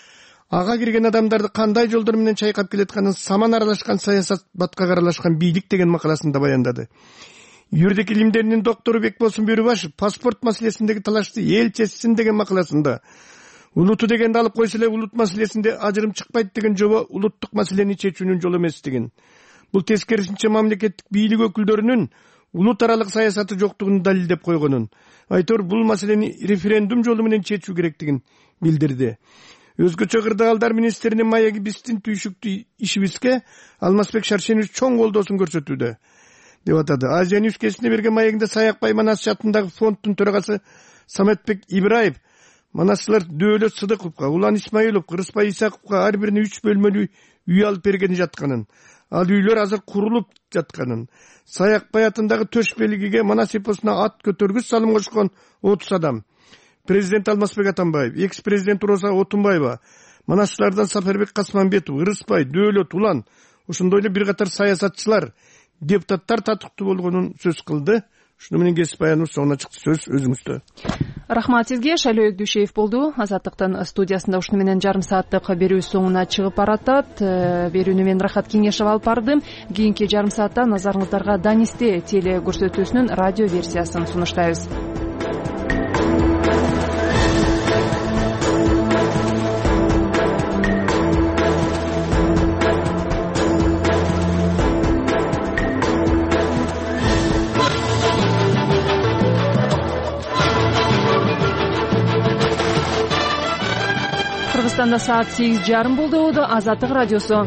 ага кирген адамдарды кандай жолдор менен чайкап келатканын, саман аралашкан саясат батка каралашкан бийлик деген макаласында баяндады. Юридик илимдеринин доктору Бекболсун Бөрүбашев паспорт маселесиндеги талашты эл чечсин деген макаласында улуту дегенди алып койсо эле улут маселесинде ажырым чыкпайт деген жобо улуттук маселени чечүүнүн жолу эмес деген. Бул тескерисинче мамлекеттик бийлик өкүлдөрүнүн улут аралык саясаты жоктугун далилдеп койгонун, айтор бул маселени референдум жолу менен чечүү керектигин билдирди. Өзгөчө кырдаалдар министринин маеги биздин түйшүктүү ишибизге Алмазбек Шаршенович чоң колдоосун көрсөтүүдө деп атады. Азия Ньюс кезинде берген маегинде Саякбай Манас шатындагы фонддун төрагасы Саметбек Ибраев манасчылар Дөөлөт Сыдыковго, Улан Исмаилов, Кырыспай Исаковго ар бирине үч бөлмөлүү үй алып берген жатканын, ал үйлөр азыр курулуп жатканын, Саякбай атындагы Төшбелигиге Манас эпосуна ат көтөргүч салым кошкон отуз адам, президент Алмазбек Атамбаев, экс президент Роза Отунбаева, Манасчылардан Сапарбек Касманбетов, Ырысбай, Дөөлөт, Улан, ошондой эле бир катар саясатчылар, депутаттар татыктуу болгонун сөз кылды. Ушуну менен кесип баяныбыз соңуна чыкты. Сөз өзүңүздө.
Рахмат сизге. Шайлоо Өкдүшеев болду. Азаттыктын студиясында ушуну менен жарым сааттык берүү соңуна чыгып баратат. Берүүнү мен Рахат Кеңешева алып бардым. Кийинки жарым саатта назарыңыздарга Данисте теле көрсөтүүсүнүн радио версиясын сунуштайбыз. Кыргызстанда саат сегиз жарым болду. Азаттык радиосу.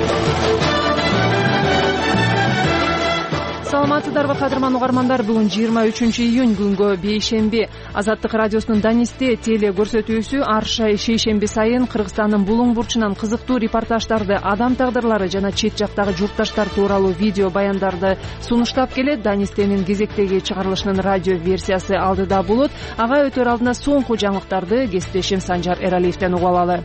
Саламатсыздарбы кадырман угармандар, бүгүн жыйырма үчүнчү июнь күнгө бейшемби. Азаттык радиосунун Данисте теле көрсөтүүсү ар шейшемби сайын Кыргызстандын булуң бурчунан кызыктуу репортаждарды, адам тагдырлары жана чет жактагы журтташтар тууралуу видео баяндарды сунуштап келет. Данистенин кезектеги чыгарылышынын радио версиясы алдыда болот. Ага өтөр алдында соңку жаңылыктарды кесиптешим Санжар Эралиевден угуп алалы.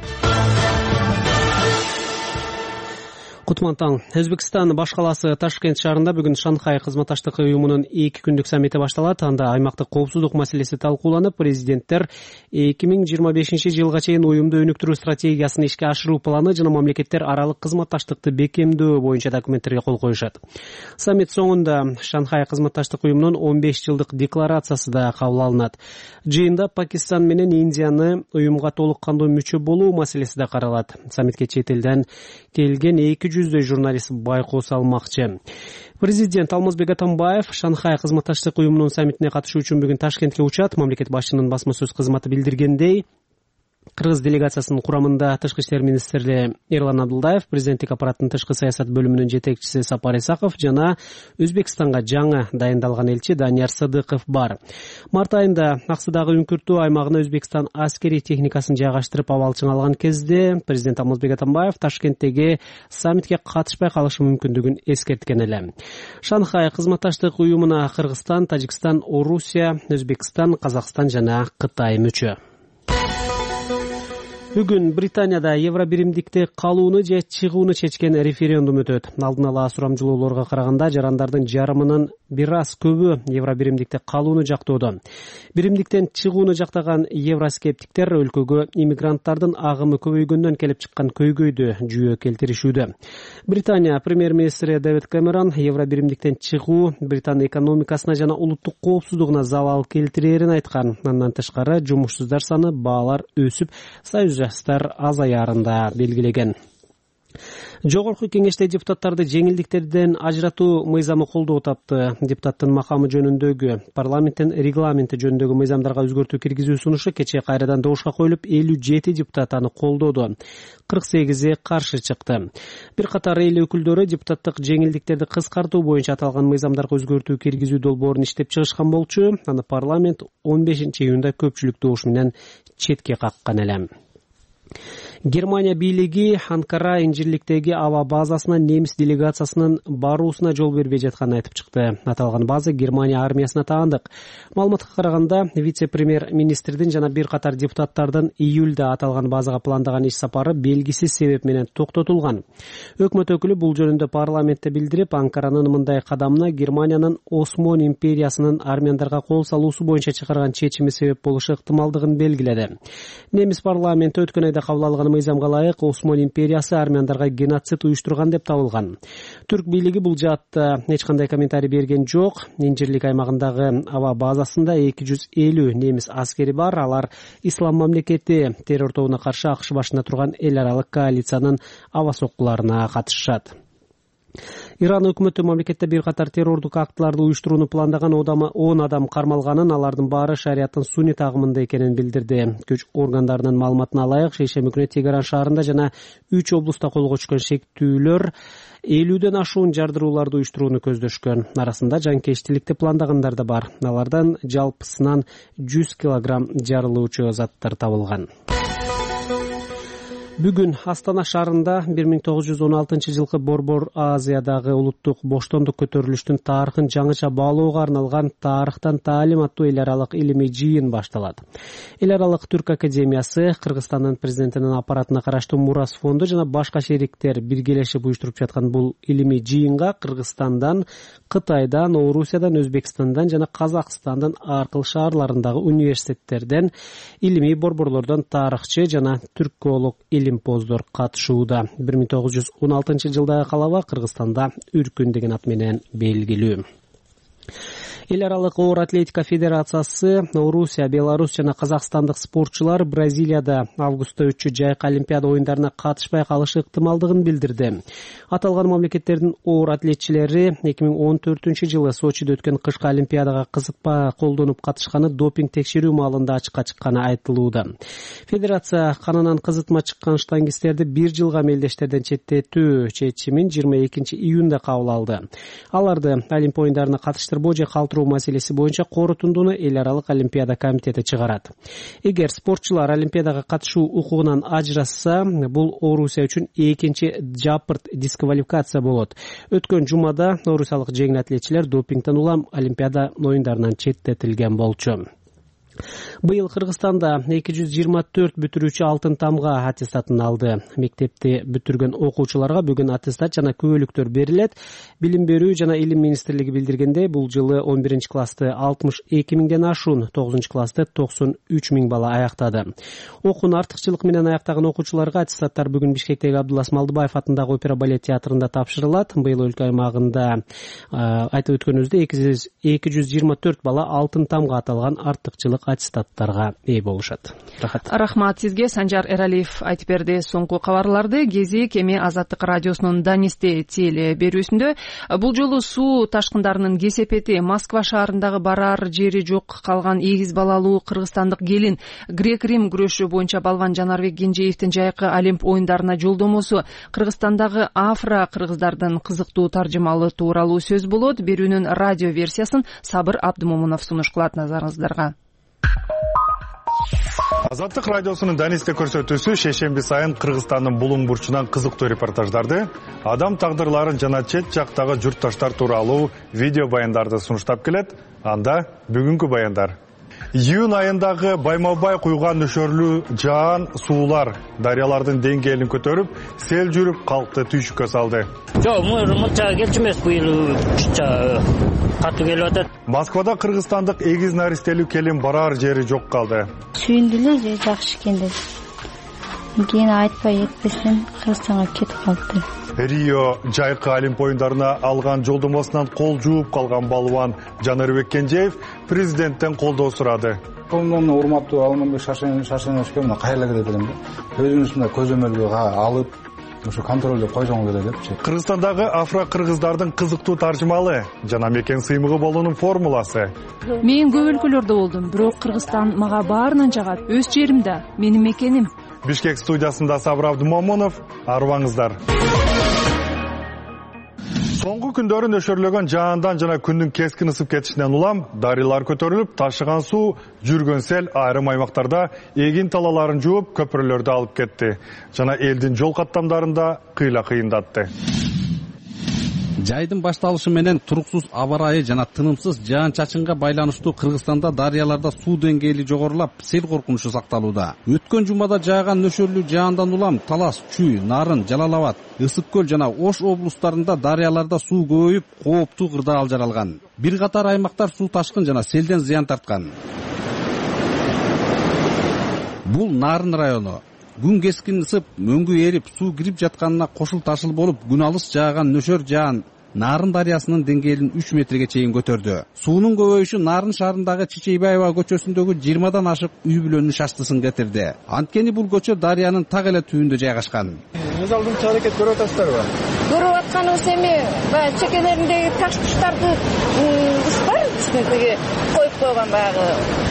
Кутман таң. Өзбекстан баш каласы Ташкент шаарында бүгүн Шанхай кызматташтык уюмунун эки күндүк саммити башталат. Анда аймактык коопсуздук маселеси талкууланып, президенттер эки миң жыйырма бешинчи жылга чейин уюмду өнүктүрүү стратегиясын ишке ашыруу планы жана мамлекеттер аралык кызматташтыкты бекемдөө боюнча документтерге кол коюшат. Саммит соңунда Шанхай кызматташтык уюмунун он беш жылдык декларациясы да кабыл алынат. Жыйында Пакистан менен Индияны уюмга толук кандуу мүчө болуу маселеси да каралат. Саммитке чет элден келген эки жүздөй журналист байкоо салмакчы. Президент Алмазбек Атамбаев Шанхай кызматташтык уюмунун саммитине катышуу үчүн бүгүн Ташкентке учат. Мамлекет башчынын басма сөз кызматы билдиргендей, Кыргыз делегациясынын курамында тышкы иштер министри Эрлан Абдулдаев, президенттик аппараттын тышкы саясат бөлүмүнүн жетекчиси Сапар Исаков жана Өзбекстанга жаңы дайындалган элчи Данияр Сыдыков бар. Март айында Аксыдагы үңкүртүү аймагына Өзбекстан аскери техникасын жайгаштырып абалчың алган кезде президент Алмазбек Атамбаев Ташкенттеги саммитке катышпай калышы мүмкүндүгүн эскерткен эле. Шанхай кызматташтык уюмуна Кыргызстан, Тажикстан, Орусия, Өзбекстан, Казакстан жана Кытай мүчө. Бүгүн Британияда Евробиримдикте калууну же чыгууну чечкен референдум өтөт. Алдын ала сурамжылоолорго караганда жарандардын жарымынын бир аз көбү Евробиримдикте калууну жактоодо. Биримдиктен чыгууну жактаган евроскептиктер өлкөгө иммигранттардын агымы көбөйгөндөн келип чыккан көйгөйдү жүйө келтиришүүдө. Британия премьер-министри Дэвид Кэмерон Евробиримдиктен чыгуу Британ экономикасына жана улуттук коопсуздугуна залал келтирерин айткан. Андан тышкары жумушсуздар саны, баалар өсүп, союз жаштар азаярында белгилеген. Жогорку кеңеште депутаттарды жеңилдиктерден ажыратуу мыйзамы колдоо тапты. Депутаттын макамы жөнүндөгү парламенттин регламенти жөнүндөгү мыйзамдарга өзгөртүү киргизүү сунушу кечээ кайрадан добушка коюлуп, элүү жети депутат аны колдоду. кырк сегизи каршы чыкты. Бир катар эл өкүлдөрү депутаттык жеңилдиктерди кыскартуу боюнча аталган мыйзамдарга өзгөртүү киргизүү долбоорун иштеп чыгышкан болчу. Аны парламент он бешинчи июнда көпчүлүк добуш менен четке каккан эле. Германия бийлиги Анкара инжирликтеги аба базасына немис делегациясынын баруусуна жол бербей жатканын айтып чыкты. Аталган база Германия армиясына таандык. Маалыматка караганда, вице-премьер-министрдин жана бир катар депутаттардын июлда аталган базага пландаган иш сапары белгисиз себеп менен токтотулган. Өкмөт өкүлү бул жөнүндө парламентте билдирип, Анкаранын мындай кадамына Германиянын Осман империясынын армяндарга кол салуусу боюнча чыгарган чечими себеп болушу ыктымалдыгын белгиледи. Немис парламенти өткөн айда кабыл алган мыйзамга ылайык Осман империясы армяндарга геноцид уюштурган деп табылган. Түрк бийлиги бул жаатта эч кандай комментарий берген жок. Инжирлик аймагындагы аба базасында эки жүз элүү немис аскери бар. Алар Ислам мамлекети террор тобуна каршы АКШ башында турган эл аралык коалициянын аба соккуларына катышышат. Иран өкмөтү мамлекетте бир катар террордук актыларды уюштурууну пландаган он адам кармалганын, алардын баары шариаттын суннит агымында экенин билдирди. Күч органдарынын маалыматына ылайык, шейшемби күнү Тегеран шаарында жана үч облуста колго түшкөн шектүүлөр элүүдөн ашуун жардырууларды уюштурууну көздөшкөн. Арасында жанкечтиликти пландагандар да бар. Алардан жалпысынан жүз килограмм жарылуучу заттар табылган. Бүгүн Астана шаарында бир миң тогуз жүз он алтынчы жылкы Борбор Азиядагы улуттук боштондук көтөрүлүштүн тарыхын жаңыча баалоого арналган Тарыхтан таалим аттуу эл аралык илимий жыйын башталат. Эл аралык Түрк академиясы, Кыргызстандын президентинин аппаратына караштуу Мурас фонду жана башка шериктер биргелешип уюштуруп жаткан бул илимий жыйынга Кыргызстандан, Кытайдан, Орусиядан, Өзбекстандан жана Казакстандын ар кыл шаарларындагы университеттерден, илимий борборлордон тарыхчы жана түрколог илимпоздор катышууда. бир миң тогуз жүз он алтынчы жылдагы калаба Кыргызстанда Үркүн деген ат менен белгилүү. Эл аралык оор атлетика федерациясы Орусия, Беларусь жана казакстандык спортчулар Бразилияда августта өтчү жайкы олимпиада оюндарына катышпай калышы ыктымалдыгын билдирди. Аталган мамлекеттердин оор атлетчилери эки миң он төртүнчү жылы Сочиде өткөн кышкы олимпиадага кызыкпа колдонуп катышканы допинг текшерүү маалында ачыкка чыкканы айтылууда. Федерация канынан кызытма чыккан штангисттерди бир жылга мелдештерден четтетүү чечимин жыйырма экинчи июнда кабыл алды. Аларды Олимп оюндарына катыштырбоо же маселеси боюнча корутундуну эл аралык олимпиада комитети чыгарат. Эгер спортчулар олимпиадага катышуу укугунан ажырашса, бул Орусия үчүн экинчи жапырт дисквалификация болот. Өткөн жумада орусиялык жеңил атлетчилер допингден улам олимпиада оюндарынан четтетилген болчу. Быйыл Кыргызстанда эки жүз жыйырма төрт бүтүрүүчү алтын тамга аттестатын алды. Мектепти бүтүргөн окуучуларга бүгүн аттестат жана күбөлүктөр берилет. Билим берүү жана илим министрлиги билдиргенде, бул жылы он биринчи классты алтымыш эки миңден ашуун, тогузунчу классты токсон үч миң бала аяктады. Окууну артыкчылык менен аяктаган окуучуларга аттестаттар бүгүн Бишкектеги Абдулас Малдыбаев атындагы опера балет театрында тапшырылат. Быйыл өлкө аймагында айтып өткөнүбүздөй эки жүз жыйырма төрт бала алтын тамга аталган артыкчылык аттестаттарга ээ болушат. Рахат.
Рахмат сизге. Санжар Эралиев айтып берди. Соңку кабарларды Кезек эми Азаттык радиосунун Данисте теле берүүсүндө. Бул жолу суу ташкындарынын кесепети Москва шаарындагы барар жери жок калган эгиз балалуу кыргызстандык келин грек-рим күрөшү боюнча балван Жанарбек Кенжеевдин жайкы Олимп оюндарына жолдомосу Кыргызстандагы афра кыргыздардын кызыктуу таржымалы тууралуу сөз болот. Берүүнүн радио версиясын Сабыр Абдымомунов сунуш кылат назарыңыздарга.
Азаттык радиосунун Данисте көрсөтүүсү шейшемби сайын Кыргызстандын булуң бурчунан кызыктуу репортаждарды, адам тагдырларын жана чет жактагы журтташтар тууралуу видео баяндарды сунуштап келет. Анда бүгүнкү баяндар. Июнь айындагы байма-бай куйган нөшөрлүү жаан суулар дарыялардын деңгээлин көтөрүп, сел жүрүп калкты түйшүккө салды.
Жок, мынча келчү эмес, быйыл катуу келип атат.
Москвада кыргызстандык эгиз наристелүү келин барар жери жок калды.
Сүйүндү эле, жакшы экен деп. Кийин айтпай этпестен Кыргызстанга кетип калды.
Рио жайкы Олимп оюндарына алган жолдомосунан кол жууп калган балуан Жанарбек Кенжеев президенттен колдоо сурады.
Коомдун урматтуу Алмамбек Шашеновичке мына кайра келет элем да. Өзүңүз мына көзөмөлгө алып, ошо контролдоп койсоңуз эле депчи.
Кыргызстандагы афра кыргыздардын кызыктуу таржымалы жана мекен сыймыгы болуунун формуласы.
Мен көп өлкөлөрдө болдум, бирок Кыргызстан мага баарынан жагат. Өз жеримде, менин мекеним.
Бишкек студиясында Сабыр Абдымомунов, арыбаңыздар. Соңку күндөрү нөшөрлөгөн жаандан жана күндүн кескин ысып кетишинен улам дарыялар көтөрүлүп, ташыган суу жүргөн сел айрым аймактарда эгин талаларын жууп, көпүрөлөрдү алып кетти. Жана элдин жол каттамдарында кыйла кыйындатты.
Жайдын башталышы менен туруксуз аба ырайы жана тынымсыз жаан-чачынга байланыштуу Кыргызстанда дарыяларда суу деңгээли жогорулап, сел коркунучу сакталууда. Өткөн жумада жааган нөшөрлүү жаандан улам Талас, Чүй, Нарын, Жалал-Абад, Ысык көл жана Ош облустарында дарыяларда суу көбөйүп, кооптуу кырдаал жаралган. Бир катар аймактар суу ташкын жана селден зыян тарткан. Бул Нарын району. Күн кескин ысып, мөңгү эрип, суу кирип жатканына кошул ташыл болуп, күн алыс жааган нөшөр жаан Нарын дарыясынын деңгээлин үч метрге чейин көтөрдү. Суунун көбөйүшү Нарын шаарындагы Чечейбаева көчөсүндөгү жыйырмадан ашык үй бүлөнүн шаштысын кетирди. Анткени бул көчө дарыянын так эле түбүндө жайгашкан.
Өз алдынча аракет көрүп атасыздарбы?
Көрүп атканыбыз эми баягы чекелериндеги таш туштарды бар, үстүнө коюп койгон баягы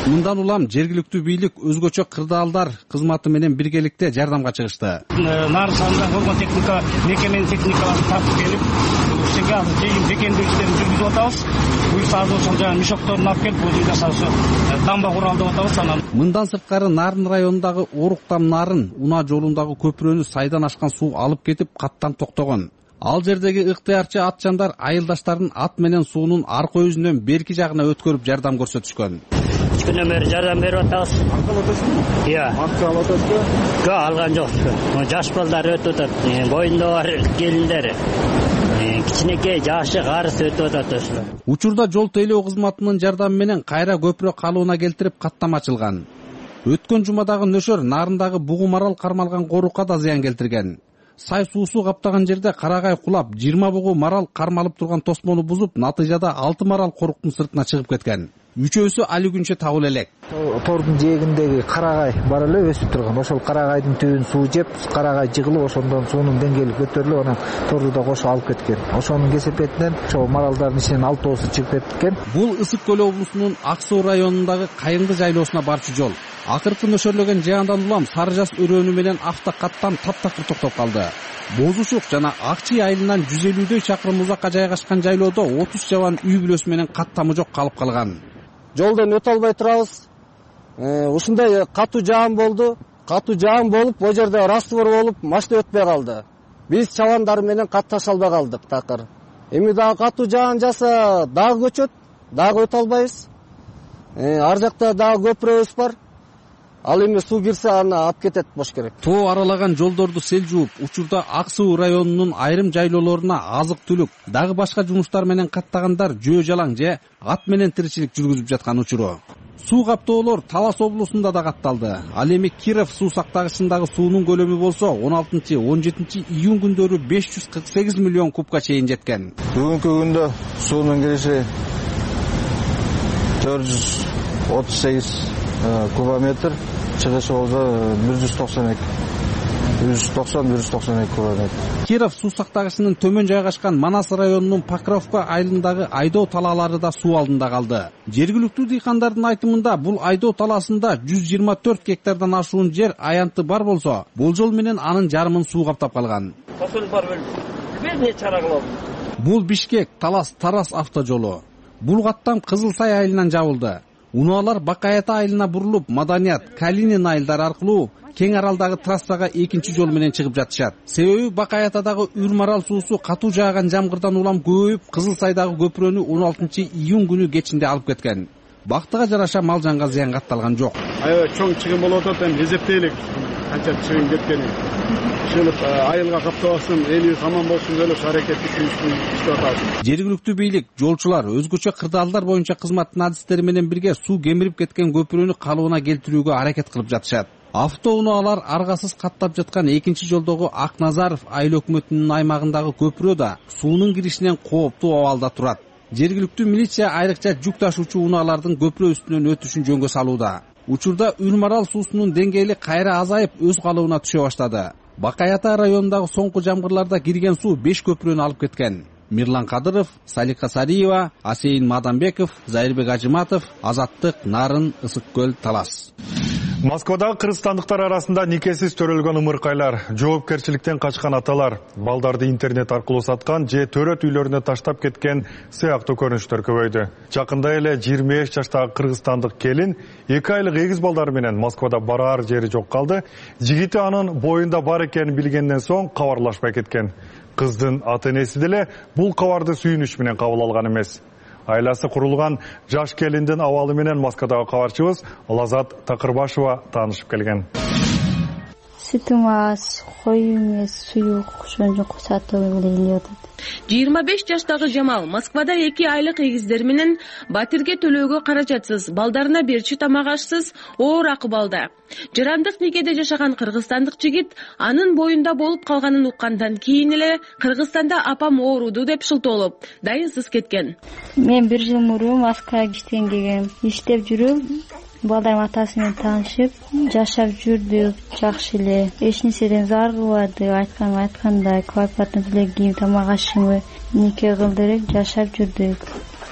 Мындан улам жергиликтүү бийлик өзгөчө кырдаалдар кызматы менен биргеликте жардамга чыгышты.
Нарсанда болгон техника, мекеменин техникаларын тартып келип, ушеге азыр жегим жекендүү иштерин жүргүзүп атабыз. Буюрса азыр ошол жана мешокторун алып келип, бул жерде ошо дамба куралдап атабыз. Анан
мындан сырткары Нарын районундагы Оруктам Нарын унаа жолундагы көпүрөнү сайдан ашкан суу алып кетип, каттан токтогон. Ал жердеги ыктыярчы атчандар айылдаштардын ат менен суунун арка өзүнөн берки жагына өткөрүп жардам көрсөтүшкөн.
үч күнөн бери жардам берип атабыз. Аркалап атасызбы? Иә. Акча алып атасызбы? Жок, алган жок. Жаш балдар өтүп атат. Боюнда бар келиндер. Кичинекей жашы карыс өтүп атат ошо.
Учурда жол тейлөө кызматынын жардамы менен кайра көпүрө калыбына келтирип каттам ачылган. Өткөн жумадагы нөшөр Нарындагы бугу марал кармалган корукка да зыян келтирген. Сай суусу каптаган жерде карагай кулап, жыйырма бугу марал кармалып турган тосмону бузуп, натыйжада алты марал коруктун сыртына чыгып кеткен. Үчөөсү али күнчө табыла элек.
Тордун жээгиндеги карагай бар эле өсүп турган. Ошол карагайдын түбүн суу жеп, карагай жыгылып, ошондон суунун деңгээли көтөрүлүп, анан торду да кошо алып кеткен. Ошонун кесепетинен ошо маралдардын ичинен алтоосу чыгып кеткен.
Бул Ысык көл облусунун Ак Суу районундагы Кайыңды жайлоосуна барчу жол. Акыркы нөшөрлөгөн жаандан улам Сары Жаз өрөөнү менен автокаттан таптакыр токтоп калды. Бозушук жана Акчый айылынан жүз элүүдөй чакырым узакка жайгашкан жайлоодо отуз жабан үй бүлөсү менен каттамы жок калып калган.
Жолдон өтө албай турабыз. Ушундай катуу жаан болду. Катуу жаан болуп, бул жерде раствор болуп, машина өтпөй калды. Биз чабандар менен катташа албай калдык такыр. Эми дагы катуу жаан жаса, дагы көчөт, дагы өтө албайбыз. Ар жакта дагы көпүрөбүз бар. Ал эми суу кирсе аны алып кетет бош керек.
Тоо аралаган жолдорду сел жууп, учурда Ак Суу районунун айрым жайлоолоруна азык-түлүк, дагы башка жумуштар менен каттагандар жөө жалаң же ат менен тиричилик жүргүзүп жаткан учуру. Суу каптоолор Талас облусунда да катталды. Ал эми Киров суу сактагычындагы суунун көлөмү болсо он алтынчы он жетинчи июнь күндөрү беш жүз кырк сегиз миллион кубка чейин жеткен.
Бүгүнкү күндө суунун кириши төрт жүз отуз сегиз кубометр, чыгышы болсо бир жүз токсон эки. бир жүз токсон бир жүз токсон эки кубометр.
Киров суу сактагычынын төмөн жайгашкан Манас районунун Покровка айылындагы айдоо талаалары да суу алдында калды. Жергиликтүү дыйкандардын айтымында бул айдоо талаасында жүз жыйырма төрт гектардан ашуун жер аянты бар болсо, болжол менен анын жарымын суу каптап калган.
Эмне чара кылабыз?
Бул Бишкек Талас Тарас автожолу. Бул каттам Кызыл Сай айылынан жабылды. Унаалар Бакаята айылына бурулуп, Маданият, Калинин айылдары аркылуу Кең Аралдагы трассага экинчи жол менен чыгып жатышат. Себеби Бакаятадагы Үрмарал суусу катуу жааган жамгырдан улам көбөйүп, Кызыл Сайдагы көпүрөнү он алтынчы июнь күнү кечинде алып кеткен. Бактыга жараша мал жанга зыян катталган жок.
Аябай чоң чыгым болуп атат, эми эсептейлик канча чыгым кеткенин. Чыгып айылга каптабасын, эли аман болсун деп ошо аракеттик иштеп атабыз.
Жергиликтүү бийлик жолчулар өзгөчө кырдаалдар боюнча кызматтын адистери менен бирге суу кемирип кеткен көпүрөнү калыбына келтирүүгө аракет кылып жатышат. Автоунаалар аргасыз каттап жаткан экинчи жолдогу Ак Назаров айыл өкмөтүнүн аймагындагы көпүрө да суунун киришинен кооптуу абалда турат. Жергиликтүү милиция айрыкча жүк ташуучу унаалардын көпүрө үстүнөн өтүшүн жөнгө салууда. Учурда Үрмарал суусунун деңгээли кайра азайып, өз калыбына түшө баштады. Бакаята районундагы соңку жамгырларда кирген суу беш көпүрөнү алып кеткен. Мирлан Кадыров, Салика Сариева, Асейин Мадамбеков, Зайырбек Ажыматов, Азаттык, Нарын, Ысык көл, Талас.
Москвадагы кыргызстандыктар арасында никесиз төрөлгөн ымыркайлар, жоопкерчиликтен качкан аталар, балдарды интернет аркылуу саткан же төрөт үйлөрүнө таштап кеткен сыяктуу көрүнүштөр көбөйдү. Жакында эле жыйырма беш жаштагы кыргызстандык келин эки айлык эгиз балдары менен Москвада бараар жери жок калды. Жигити анын боюнда бар экенин билгенден соң кабарлашпай кеткен. Кыздын ата-энеси деле бул кабарды сүйүнүч менен кабыл алган эмес. Айласы курулган жаш келиндин абалы менен Москвадагы кабарчыбыз Лазат Такырбашева таанышып келген.
Сүтүм аз, коюу эмес, суюк, ошондо сатып эле атат.
жыйырма беш жаштагы Жамал Москвада эки айлык эгиздер менен батирге төлөөгө каражатсыз, балдарына берчү тамак ашсыз, оор акыбалда. Жарандык никеде жашаган кыргызстандык жигит анын боюнда болуп калганын уккандан кийин эле Кыргызстанда апам ооруду деп шылтоолоп, дайынсыз кеткен.
Мен бир жыл мурун Москвага иштен келгем. Иштеп жүрүп, балдарым атасы менен таанышып, жашап жүрдүк, жакшы эле. Эч нерседен заргыбады, айткан айткандай, квартплатаны төлөп, кийим тамак ашымы, нике кылдырып жашап жүрдүк.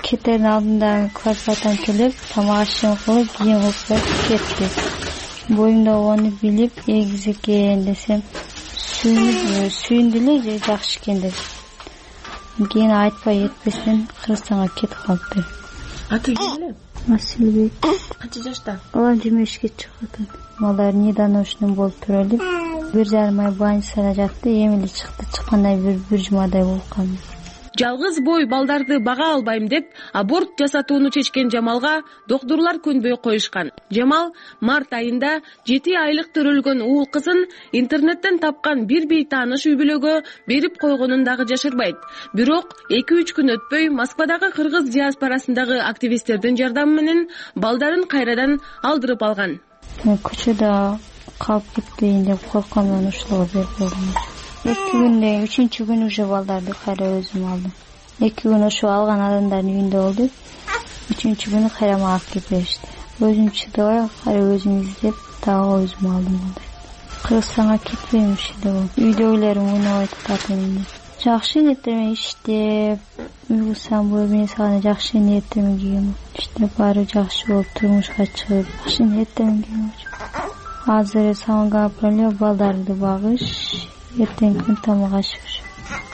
кетердин алдында квартплатаны төлөп, тамак ашын кылып, кийин кылып кетти. Боюмда оны билип, эгиз экен десем, сүйүндү эле, жакшы экен деп. Кийин айтпай этпестен Кыргызстанга кетип калыптыр.
Аты ким?
Масилбек.
Канча жашта?
Алар жыйырма бешке чыгып атат. Алар недоношенный болуп туралып, бир жарым ай больницада жатты, эми эле чыкты. Чыккандай бир бир жумадай болуп калды.
Жалгыз бой балдарды бага албайм деп аборт жасатууну чечкен Жамалга доктурлар көнбөй коюшкан. Жамал март айында жети айлык төрөлгөн уул кызын интернеттен тапкан бир бейтааныш үй бүлөгө берип койгонун дагы жашырбайт. Бирок эки үч күн өтпөй Москвадагы кыргыз диаспорасындагы активисттердин жардамы менен балдарын кайрадан алдырып алган.
Көчөдө калып кетпейин деп корккондон ушулга берип койдум. Эки күндөн үчүнчү күнү уже балдарды кайра өзүм алдым. Эки күн ошо алган адамдардын үйүндө болду. Үчүнчү күнү кайра мага алып келип беришти. Өзүм чыдабай кайра өзүм издеп дагы өзүм алдым. Кыргызстанга кетпейм ушул. Үйдөгүлөрүм уйнап атат менде. Жакшы ниеттермен иштеп, уйгусам бул мен сага жакшы ниеттермен кийген. Иштеп баары жакшы болуп турмушка чыгып, жакшы ниеттермен кийген. Азыр самга проблема балдарды багыш. Эртең күн тамак ашыш.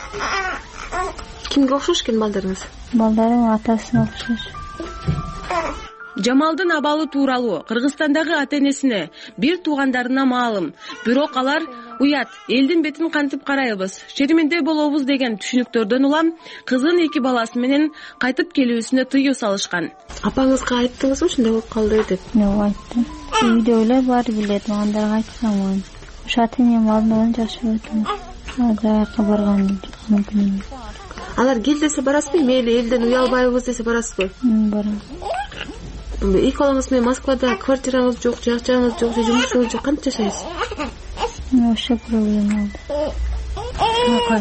Кимге окшош экен балдарыңыз?
Балдарым атасына окшош.
Жамалдын абалы тууралуу Кыргызстандагы ата-энесине, бир туугандарына маалым. Бирок алар уят, элдин бетин кантип карайбыз, шериминде болобуз деген түшүнүктөрдөн улам кызын эки баласы менен кайтып келүүсүнө тыюу салышкан. Апаңызга айттыңызбы ушундай болуп калды деп?
Жок, айттым. Үйдөгүлөр баары билет, андарга айтпаган. Ошатынын алдынан жашап өтүм. Ага барган мүмкүн эмес.
Алар кел десе барасызбы? Мейли элден уялбайбыз десе барасызбы?
Барам.
Эки балаңыз менен Москвада квартираңыз жок, жак жагыңыз жок, жумушуңуз жок, кантип жашайсыз?
Ошо проблема болду.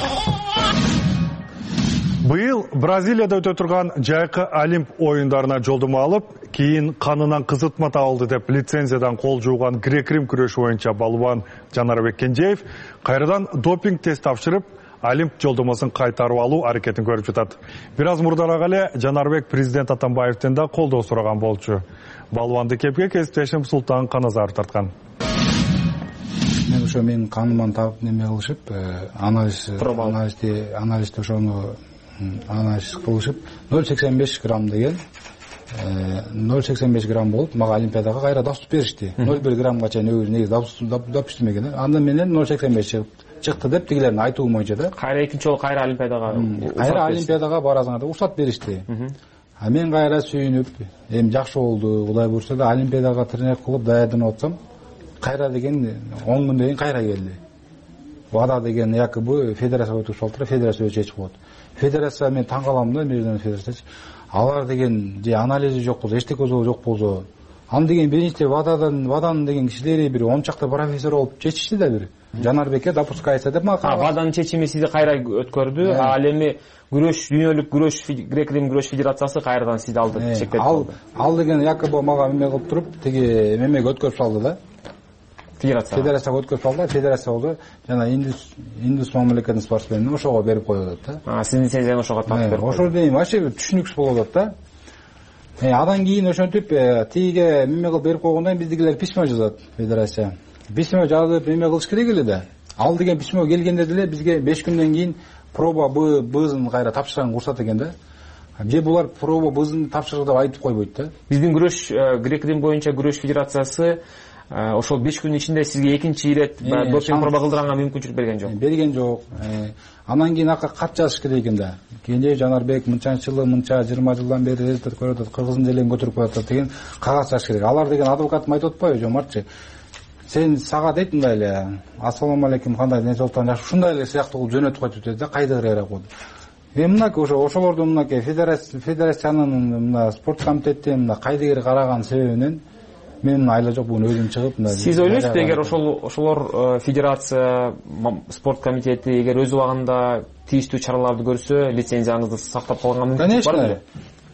Быйыл Бразилияда өтө турган жайкы Олимп оюндарына жолдомо алып, кийин канынан кызытма табылды деп лицензиядан кол жууган грек-рим күрөшү боюнча балуан Жанарбек Кенжеев кайрадан допинг тест тапшырып, Олимп жолдомосун кайтарып алуу аракетин көрүп жатат. Бир аз мурдараак эле Жанарбек президент Атамбаевден да колдоо сураган болчу. Балуанды кепке кесиптешим Султан Каназаров тарткан.
Мен ошо менин каныман таап неме кылышып, анализ анализди анализди ошону анализ кылышып ноль сексен беш грамм деген ноль сексен беш грамм болуп, мага Олимпиадага кайра допуск беришти. ноль бир граммга чейин өзү негизи допуск эмеген. Андан менен ноль сексен беш чыкты деп тигилердин айтуу боюнча да.
Кайра экинчи жолу кайра Олимпиадага
кайра Олимпиадага барасыңар деп уруксат беришти. А мен кайра сүйүнүп, эми жакшы болду, Кудай буйрса да Олимпиадага тренер кылып даярданып атсам, кайра деген он күндөн кийин кайра келди. ВАДА деген якобы федерация өтүп шалтыр, федерация чечип коет. Федерация мен таң калам да, международный федерация. Алар деген же анализи жок болсо, эчтеке жок болсо, аны деген биринчи ВАДАдан, ВАДАнын деген кишилери бир он чакты профессор болуп чечишти да бир. Жанарбекке допускается деп мага.
ВАДАнын чечими сизди кайра өткөрдү, ал эми күрөш, дүйнөлүк күрөш, грек-рим күрөш федерациясы кайрадан сизди алды, чектеп
алды. Ал деген якобы мага эме кылып туруп, тиги мемеге өткөрүп салды да.
Федерация.
Федерацияга өткөрүп салды, федерация болду. Жана Индус Индус мамлекетинин спортсменин ошого берип коюп атат да.
А, сиздин лицензияны ошого тартып берип.
Ошо дейм, вообще түшүнүксүз болуп атат да. Э, адан кийин ошентип тиге меме кылып берип койгондон кийин биздикилер письмо жазат федерация. Письмо жазып меме кылыш керек эле да. Ал деген письмо келгенде деле бизге беш күндөн кийин проба Б Бзын кайра тапшырганга уруксат экен да. Же булар проба Бзын тапшырды деп айтып койбойт да.
Биздин күрөш грек-рим боюнча күрөш федерациясы ошол беш күн ичинде сизге экинчи ирет допинг проба кылдырганга мүмкүнчүлүк берген жок.
Берген жок. Анан кийин ака кат жазыш керек экен да. Кенже Жанарбек мынчанчы жылы мынча жыйырма жылдан бери результат көрүп атат, кыргыздын делегин көтөрүп коюп деген кагаз жазыш керек. Алар деген адвокатым айтып атпайбы, жомартчы. Сен сага дейт мындай эле, ассаламу алейкум, кандай денсаулыктан жакшы, ушундай эле сыяктуу кылып жөнөтүп коюп дейт да, кайда кайра коет. Мен мынак ошо ошолордун мынак федерация федерациянын мына спорт комитетинин мына кайдыгер караган себебинен мен айла жок буну өзүм чыгып мына.
Сиз ойлойсузбу, эгер ошол ошолор федерация, спорт комитети эгер өз убагында тийиштүү чараларды көрсө, лицензияңызды сактап калганга мүмкүнчүлүк барбы?
Конечно.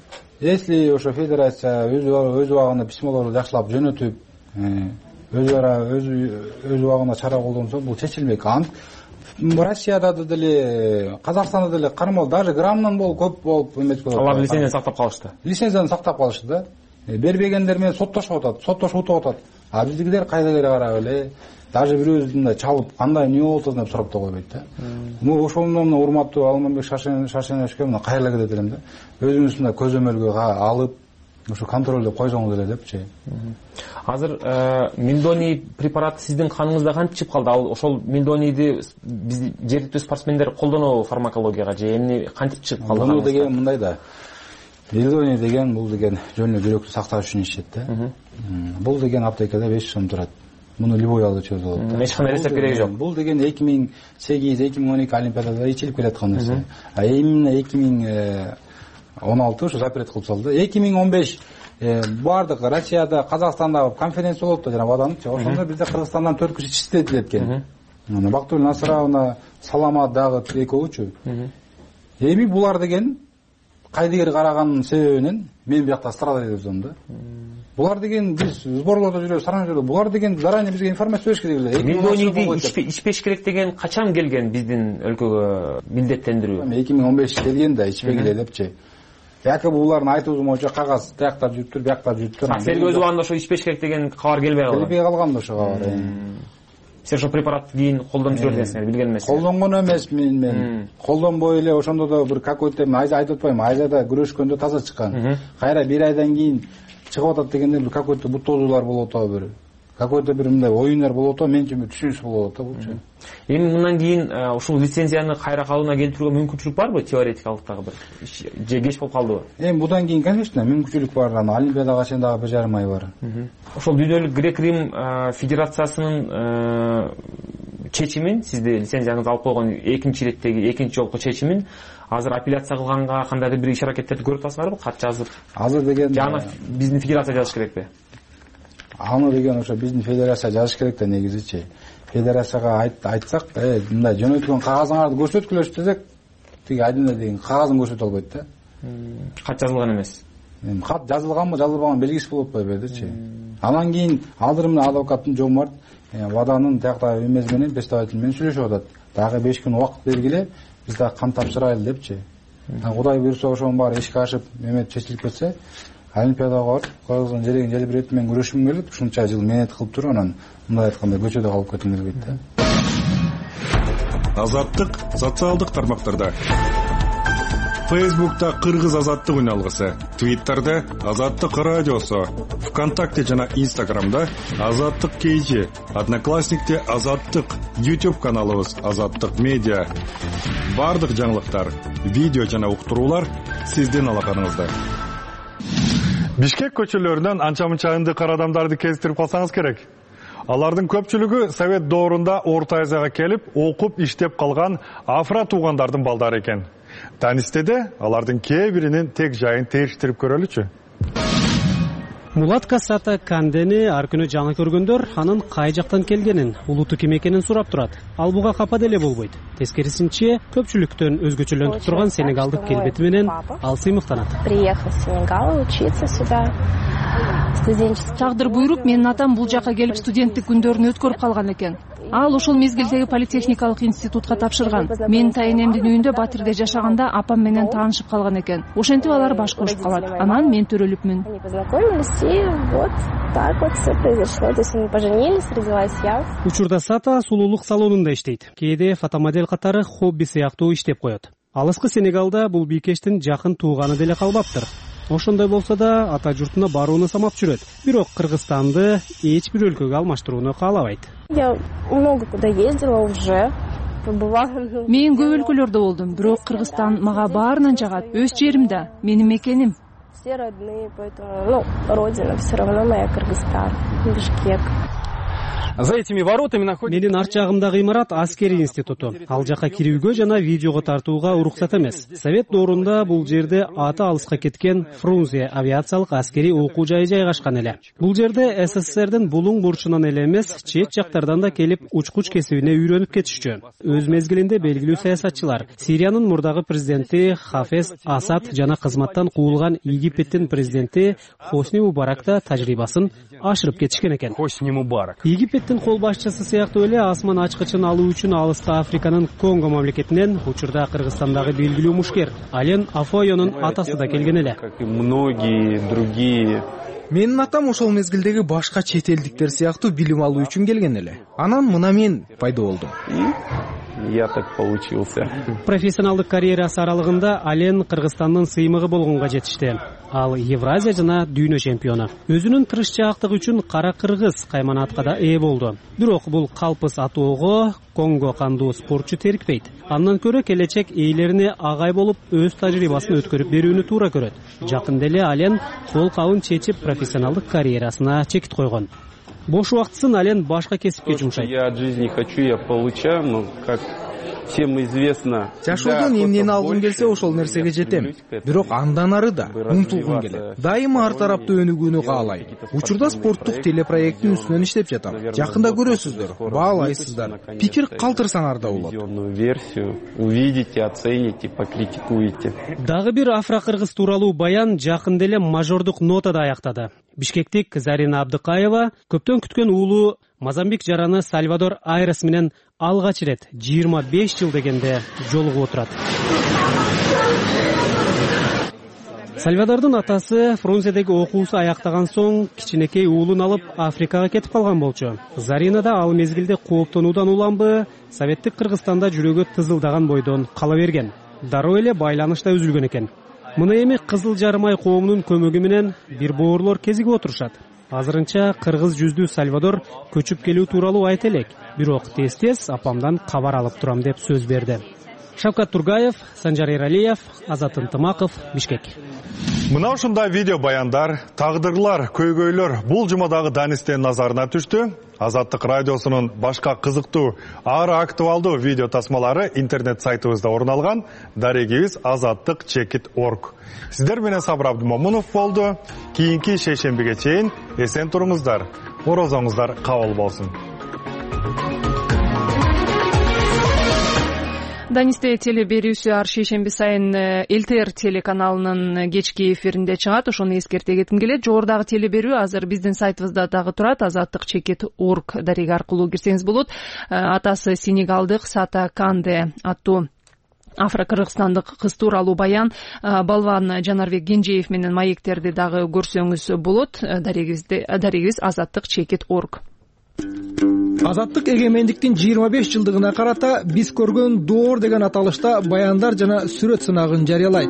Если ошо федерация өз өз убагында письмолорду жакшылап жөнөтүп, өз ара өз өз убагында чара колдонсо, бул чечилмек. Россияда деле, Казакстанда деле кармал даже граммдан болуп көп болуп эметип атат.
Алар лицензияны сактап калышты.
Лицензияны сактап калышты да. Бербегендер менен соттошуп атат, соттошуп утуп атат. А биздикилер кайда келе карап эле, даже бирөөбүздүн да чалып кандай эмне болуп атат деп сурап да койбойт да. Му ошондон мына урматтуу Алмамбек Шашеновичке мына кайрыла кетет элем да. Өзүңүз мына көзөмөлгө алып, ошо контролдоп койсоңуз эле депчи.
Азыр мелдоний препараты сиздин каныңызда кантип чыгып калды? Ал ошол мелдонийди биз жергиликтүү спортсмендер колдонобу фармакологияга же эмне кантип чыгып калды?
Бул деген мындай да. Мелдоний деген бул деген жөн эле жүрөктү сакташ үчүн ишет да. Бул деген аптекада беш сом турат. Муну любой алып өтө болот.
Эч кандай рецепт кереги жок.
Бул деген эки миң сегиз эки миң он эки Олимпиадада ичилип келаткан нерсе. А именно эки миң он алты ушу запрет кылып салды. эки миң он беш бардык Россияда, Казакстанда конференция болуп да жана ваданчы. Ошондо бизде Кыргызстандан төрт киши чечилет экен. Мына Бактыгүл Насыровна, Саламат дагы экөөчү. Эми булар деген кайдыгер караганын себебинен мен биякта страдать этип атам да. Булар деген биз сборлордо жүрөбүз, саранжырда. Булар деген заранее бизге информация бериш керек эле.
Мелдонийди ичпеш керек деген качан келген биздин өлкөгө милдеттендирүү?
эки миң он беш келген да, ичпегиле депчи. Якобы булардын айтуусу боюнча кагаз тиякта жүрүптүр, биякта жүрүптүр.
Силерге өз убагында ошо ичпеш керек деген кабар келбей калган.
Келбей калган да ошо кабар.
Сиз ошо препаратты кийин колдонуп жүрөт экенсиңер, билген эмессиз.
Колдонгон эмесмин мен. Колдонбой эле ошондо да бир какой-то айза айтып атпайм, айзада күрөшкөндө таза чыккан. Кайра бир айдан кийин чыгып атат дегенде бир какой-то бутозуулар болуп атабы бир. Какой-то бир мындай оюндар болуп атабы, менчи түшүнүксүз болуп атат булчу.
Эми мындан кийин ушул лицензияны кайра калууна келтирүүгө мүмкүнчүлүк барбы, теоретикалык дагы бир? Же кеч болуп калдыбы?
Эми будан кийин, конечно, мүмкүнчүлүк бар. Аны Олимпиадага чейин дагы бир жарым ай бар.
Ошол Дүйнөлүк грек-рим федерациясынын чечимин, сизди лицензияңызды алып койгон экинчи иреттеги экинчи жолку чечимин азыр апелляция кылганга кандайдыр бир иш аракеттерди көрүп атасыңарбы? Кат жазып.
Азыр деген
жана биздин федерация жазыш керекпи?
Аны деген ошо биздин федерация жазыш керек да негизичи. Федерацияга айтсак, э, мындай жөнөтүлгөн кагазыңарды көрсөткүлөчү десек, тиги айдында деген кагазын көрсөтө албайт да.
Кат жазылган эмес.
Эми кат жазылганбы, жазылбаганбы белгиси болуп атпайбы-чи. Анан кийин алдыр менен адвокаттын жомарт ваданын тиякта эмеси менен представитель менен сүйлөшүп атат. Дагы беш күн убакыт бергиле, биз дагы кан тапшырайлы депчи. Кудай буйрса ошонун баары ишке ашып, эмет чечилип кетсе, Олимпиадага барып, Кыргыздын жерегин желбиретип мен күрөшүм келип, ушунча жыл менет кылып туруп, анан мындай айтканда көчөдө калып кетким келбейт да.
Азаттык социалдык тармактарда. Фейсбукта Кыргыз азаттык үналгысы, Твиттерде Азаттык радиосу, ВКонтакте жана Инстаграмда Азаттык кейжи, Одноклассникте Азаттык, YouTube каналыбыз Азаттык медиа. Бардык жаңылыктар, видео жана уктуруулар сиздин алаканыңызда.
Бишкек көчөлөрүнөн анча-мынча ындыкар адамдарды кезиктирип калсаңыз керек. Алардын көпчүлүгү Совет доорунда Орто Азияга келип, окуп, иштеп калган афра туугандардын балдары экен. Танистеде алардын кээ биринин тек жайын териштирип көрөлүчү.
Мулат Касата Кандени ар күнү жаңы көргөндөр анын кай жактан келгенин, улуту ким экенин сурап турат. Ал буга капа деле болбойт. Тескерисинче, көпчүлүктөн өзгөчөлөнүп турган сенегалдык келбети менен ал сыймыктанат.
Приехал в Сенегал учиться сюда.
Тагдыр буйруп, менин атам бул жака келип студенттик күндөрүн өткөрүп калган экен. Ал ошол мезгилдеги политехникалык институтка тапшырган. Менин тайенемдин үйүндө Батирде жашаганда апам менен таанышып калган экен. Ошентип алар баш кошуп калат. Анан мен төрөлүпмүн.
Познакомились и вот так вот все произошло. То есть мы поженились, родилась я.
Учурда Сата сулуулук салонунда иштейт. Кээде фотомодель катары хобби сыяктуу иштеп коет. Алыскы Сенегалда бул бийкештин жакын тууганы деле калбаптыр. Ошондой болсо да ата журтуна барууну самап жүрөт. Бирок Кыргызстанды эч бир өлкөгө алмаштырууну каалабайт.
Я много куда ездила уже.
Мен көп өлкөлөрдө болдум, бирок Кыргызстан мага баарынан жагат. Өз жерим да, менин мекеним.
Все родные, поэтому, ну, родина все равно моя Кыргызстан, Бишкек.
За этими воротами находится... Менин арт жагымдагы имарат аскери институту. Ал жака кирүүгө жана видеого тартууга уруксат эмес. Совет доорунда бул жерде аты алыска кеткен Фрунзе авиациялык аскери окуу жайы жайгашкан эле. Бул жерде СССРдин булуң бурчунан эле эмес, чет жактардан да келип учкуч кесибине үйрөнүп кетишчү. Өз мезгилинде белгилүү саясатчылар, Сириянын мурдагы президенти Хафез Асад жана кызматтан куулган Египеттин президенти Хосни Мубарак да тажрыйбасын ашырып кетишкен экен.
Хосни Мубарак.
Египетте мамлекеттин кол башчысы сыяктуу эле асман ачкычын алуу үчүн алыста Африканын Конго мамлекетинен, учурда Кыргызстандагы белгилүү мушкер Ален Афойонун атасы да келген эле.
Как и многие другие.
Менин атам ошол мезгилдеги башка чет элдиктер сыяктуу билим алуу үчүн келген эле. Анан мына мен пайда болдум.
Я так получился.
Профессионалдык карьерасы аралыгында Ален Кыргызстандын сыймыгы болгонго жетишти. Ал Евразия жана дүйнө чемпиону. Өзүнүн тырышчаактыгы үчүн кара кыргыз кайманатка да ээ болду. Бирок бул калпыс атоого Конго кандуу спортчу терикпейт. Андан көрө келечек ээлерине агай болуп өз тажрыйбасын өткөрүп берүүнү туура көрөт. Жакында эле Ален кол кабын чечип профессионалдык карьерасына чекит койгон. Бош убактысын Ален башка кесипке жумшайт.
Я от жизни хочу, я получаю, но как всем известно.
Жашоодон эмнени алгым келсе ошол нерсеге жетем. Бирок андан ары да умтулгум келет. Дайыма ар тараптуу өнүгүүнү каалайм. Учурда спорттук телепроекттин үстүнөн иштеп жатам. Жакында көрөсүздөр, баалайсыздар. Пикир калтырсаңар да болот.
Версию увидите, оцените, покритикуете.
Дагы бир афро-кыргыз тууралуу баян жакында эле мажордук нотада аяктады. Бишкектик Зарина Абдыкаева көптөн күткөн уулу Мозамбик жараны Сальвадор Айрес менен алгач ирет жыйырма беш жыл дегенде жолугуп отурат. Сальвадордун атасы Фрунзедеги окуусу аяктаган соң кичинекей уулун алып Африкага кетип калган болчу. Зарина да ал мезгилде кооптонуудан уламбы, Советтик Кыргызстанда жүрөгү тызылдаган бойдон кала берген. Дароо эле байланыш да үзүлгөн экен. Мына эми Кызыл Жарым ай коомунун көмөгү менен бир боорлор кезигип отурушат. Азырынча кыргыз жүздүү Сальвадор көчүп келүү тууралуу айта элек, бирок тез-тез апамдан кабар алып турам деп сөз берди. Шавкат Тургаев, Санжар Эралиев, Азат Ынтымаков, Бишкек.
Мына ушундай видео баяндар, тагдырлар, көйгөйлөр бул жумадагы Данистен назарына түштү. Азаттык радиосунун башка кызыктуу, ары актуалдуу видео тасмалары интернет сайтыбызда орун алган. Дарегибиз азаттык чекит точка орг. Сиздер менен Сабыр Абдымомунов болду. Кийинки шейшембиге чейин эсен туруңуздар. Орозоңуздар кабыл болсун.
Данисте телеберүүсү ар шейшемби сайын ЛТР телеканалынын кечки эфиринде чыгат. Ошону эскерте кетким келет. Жогорудагы телеберүү азыр биздин сайтыбызда дагы турат. азаттык чекит точка орг дареги аркылуу кирсеңиз болот. Атасы сенегалдык Сата Канде аттуу афро-кыргызстандык кыз тууралуу баян Балван Жанарбек Генжеев менен маектерди дагы көрсөңүз болот. Дарегибиз азаттык чекит точка орг.
Азаттык эгемендиктин жыйырма беш жылдыгына карата биз көргөн доор деген аталышта баяндар жана сүрөт сынагын жарыялайт.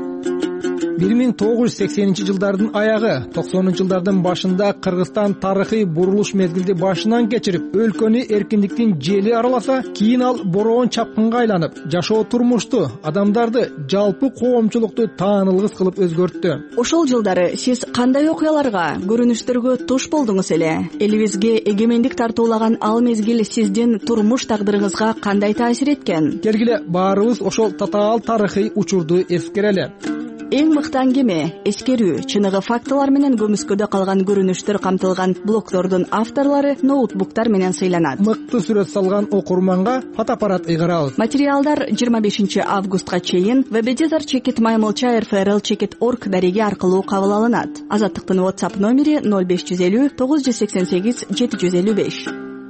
бир миң тогуз жүз сексенинчи жылдардын аягы, токсонунчу жылдардын башында Кыргызстан тарыхый бурулуш мезгилди башынан кечирип, өлкөнү эркиндиктин жели араласа, кийин ал бороон чапкынга айланып, жашоо турмушту, адамдарды, жалпы коомчулукту таанылгыс кылып өзгөрттү.
Ошол жылдары сиз кандай окуяларга, көрүнүштөргө туш болдуңуз эле? Элибизге эгемендик тартуулаган ал мезгил сиздин турмуш тагдырыңызга кандай таасир эткен?
Келгиле баарыбыз ошол татаал тарыхый учурду эскерели.
Эң мыкты аңгеме, эскерүү, чыныгы фактылар менен көмүскөдө калган көрүнүштөр камтылган блогдордун авторлору ноутбуктар менен сыйланат.
Мыкты сүрөт салган окурманга фотоаппарат ыйгарабыз.
Материалдар жыйырма бешинчи августка чейин веб-эдитор чекит маймылча эр эф эр эл чекит точка орг дареги аркылуу кабыл алынат. Азаттыктын WhatsApp номери ноль беш жүз элүү тогуз жүз сексен сегиз жети жүз элүү беш.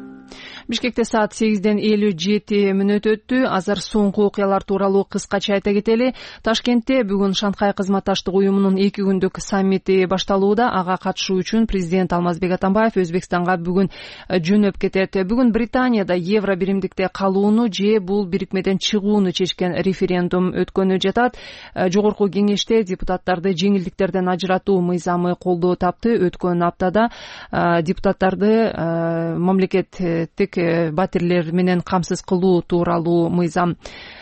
Бишкекте саат сегизден элүү жети мүнөт өттү. Азыр соңку окуялар тууралуу кыскача айта кетели. Ташкентте бүгүн Шанхай кызматташтык уюмунун эки күндүк саммити башталууда. Ага катышуу үчүн президент Алмазбек Атамбаев Өзбекстанга бүгүн жөнөп кетет. Бүгүн Британияда евро биримдикте калууну же бул бирикмеден чыгууну чечкен референдум өткөнү жатат. Жогорку кеңеште депутаттарды жеңилдиктерден ажыратуу мыйзамы колдоо тапты. Өткөн аптада депутаттарды мамлекеттик батирлер менен камсыз кылуу тууралуу мыйзам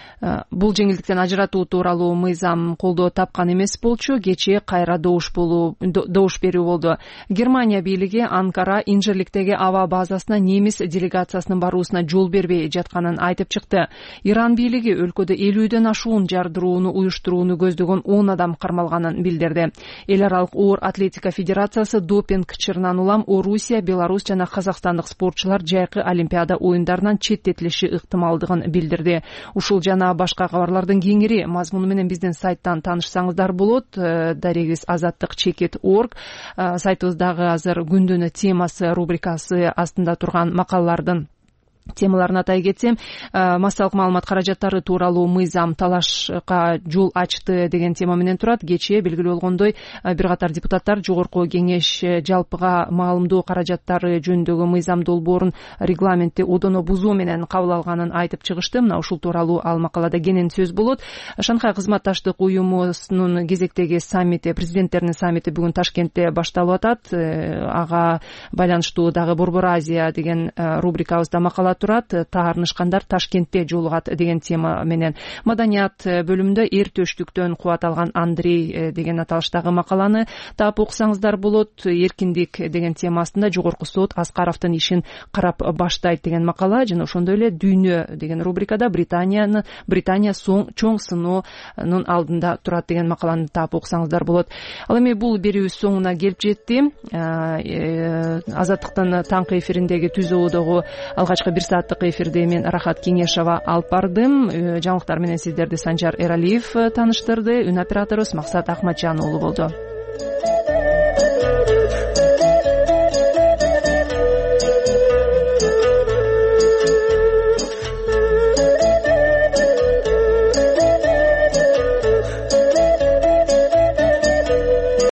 бул жеңилдиктен ажыратуу тууралуу мыйзам колдоо тапкан эмес болчу. Кечээ кайра добуш болуу добуш берүү болду. Германия бийлиги Анкара Инжирликтеги аба базасына немис делегациясынын баруусуна жол бербей жатканын айтып чыкты. Иран бийлиги өлкөдө элүүдөн ашуун жардырууну уюштурууну көздөгөн он адам кармалганын билдирди. Эл аралык оор атлетика федерациясы допинг чырынан улам Орусия, Беларусь жана казакстандык спортчулар жайкы олимпиада оюндарынан четтетилиши ыктымалдыгын билдирди. Ушул жана жана башка кабарлардын кеңири мазмуну менен биздин сайттан таанышсаңыздар болот. Дарегибиз азаттык чекит орг сайтыбыздагы азыр күндүн темасы рубрикасы астында турган макалалардын темаларын атай кетсем, массалык маалымат каражаттары тууралуу мыйзам талашка жол ачты деген тема менен турат. Кечээ белгилүү болгондой бир катар депутаттар жогорку кеңеш жалпыга маалымдоо каражаттары жөнүндөгү мыйзам долбоорун регламентти одоно бузуу менен кабыл алганын айтып чыгышты. Мына ушул тууралуу ал макалада кенен сөз болот. Шанхай кызматташтык уюмунун кезектеги саммити, президенттердин саммити бүгүн Ташкентте башталып атат. Ага байланыштуу дагы Борбор Азия деген рубрикабызда макала турат. Таарынышкандар Ташкентте жолугат деген тема менен. Маданият бөлүмүндө эр төштүктөн кубат алган Андрей деген аталыштагы макаланы таап окусаңыздар болот. Эркиндик деген тема астында жогорку сот Аскаровдун ишин карап баштайт деген макала жана ошондой эле Дүйнө деген рубрикада Британияны Британия чоң сыноонун алдында турат деген макаланы таап окусаңыздар болот. Ал эми бул берүүбүз соңуна келип жетти. Азаттыктын таңкы эфириндеги түзүүдөгү алгачкы бир сааттык эфирди мен Рахат Кеңешова алып бардым. Жаңылыктар менен сиздерди Санжар Эралиев тааныштырды. Үн операторубуз Максат Ахматжан уулу болду.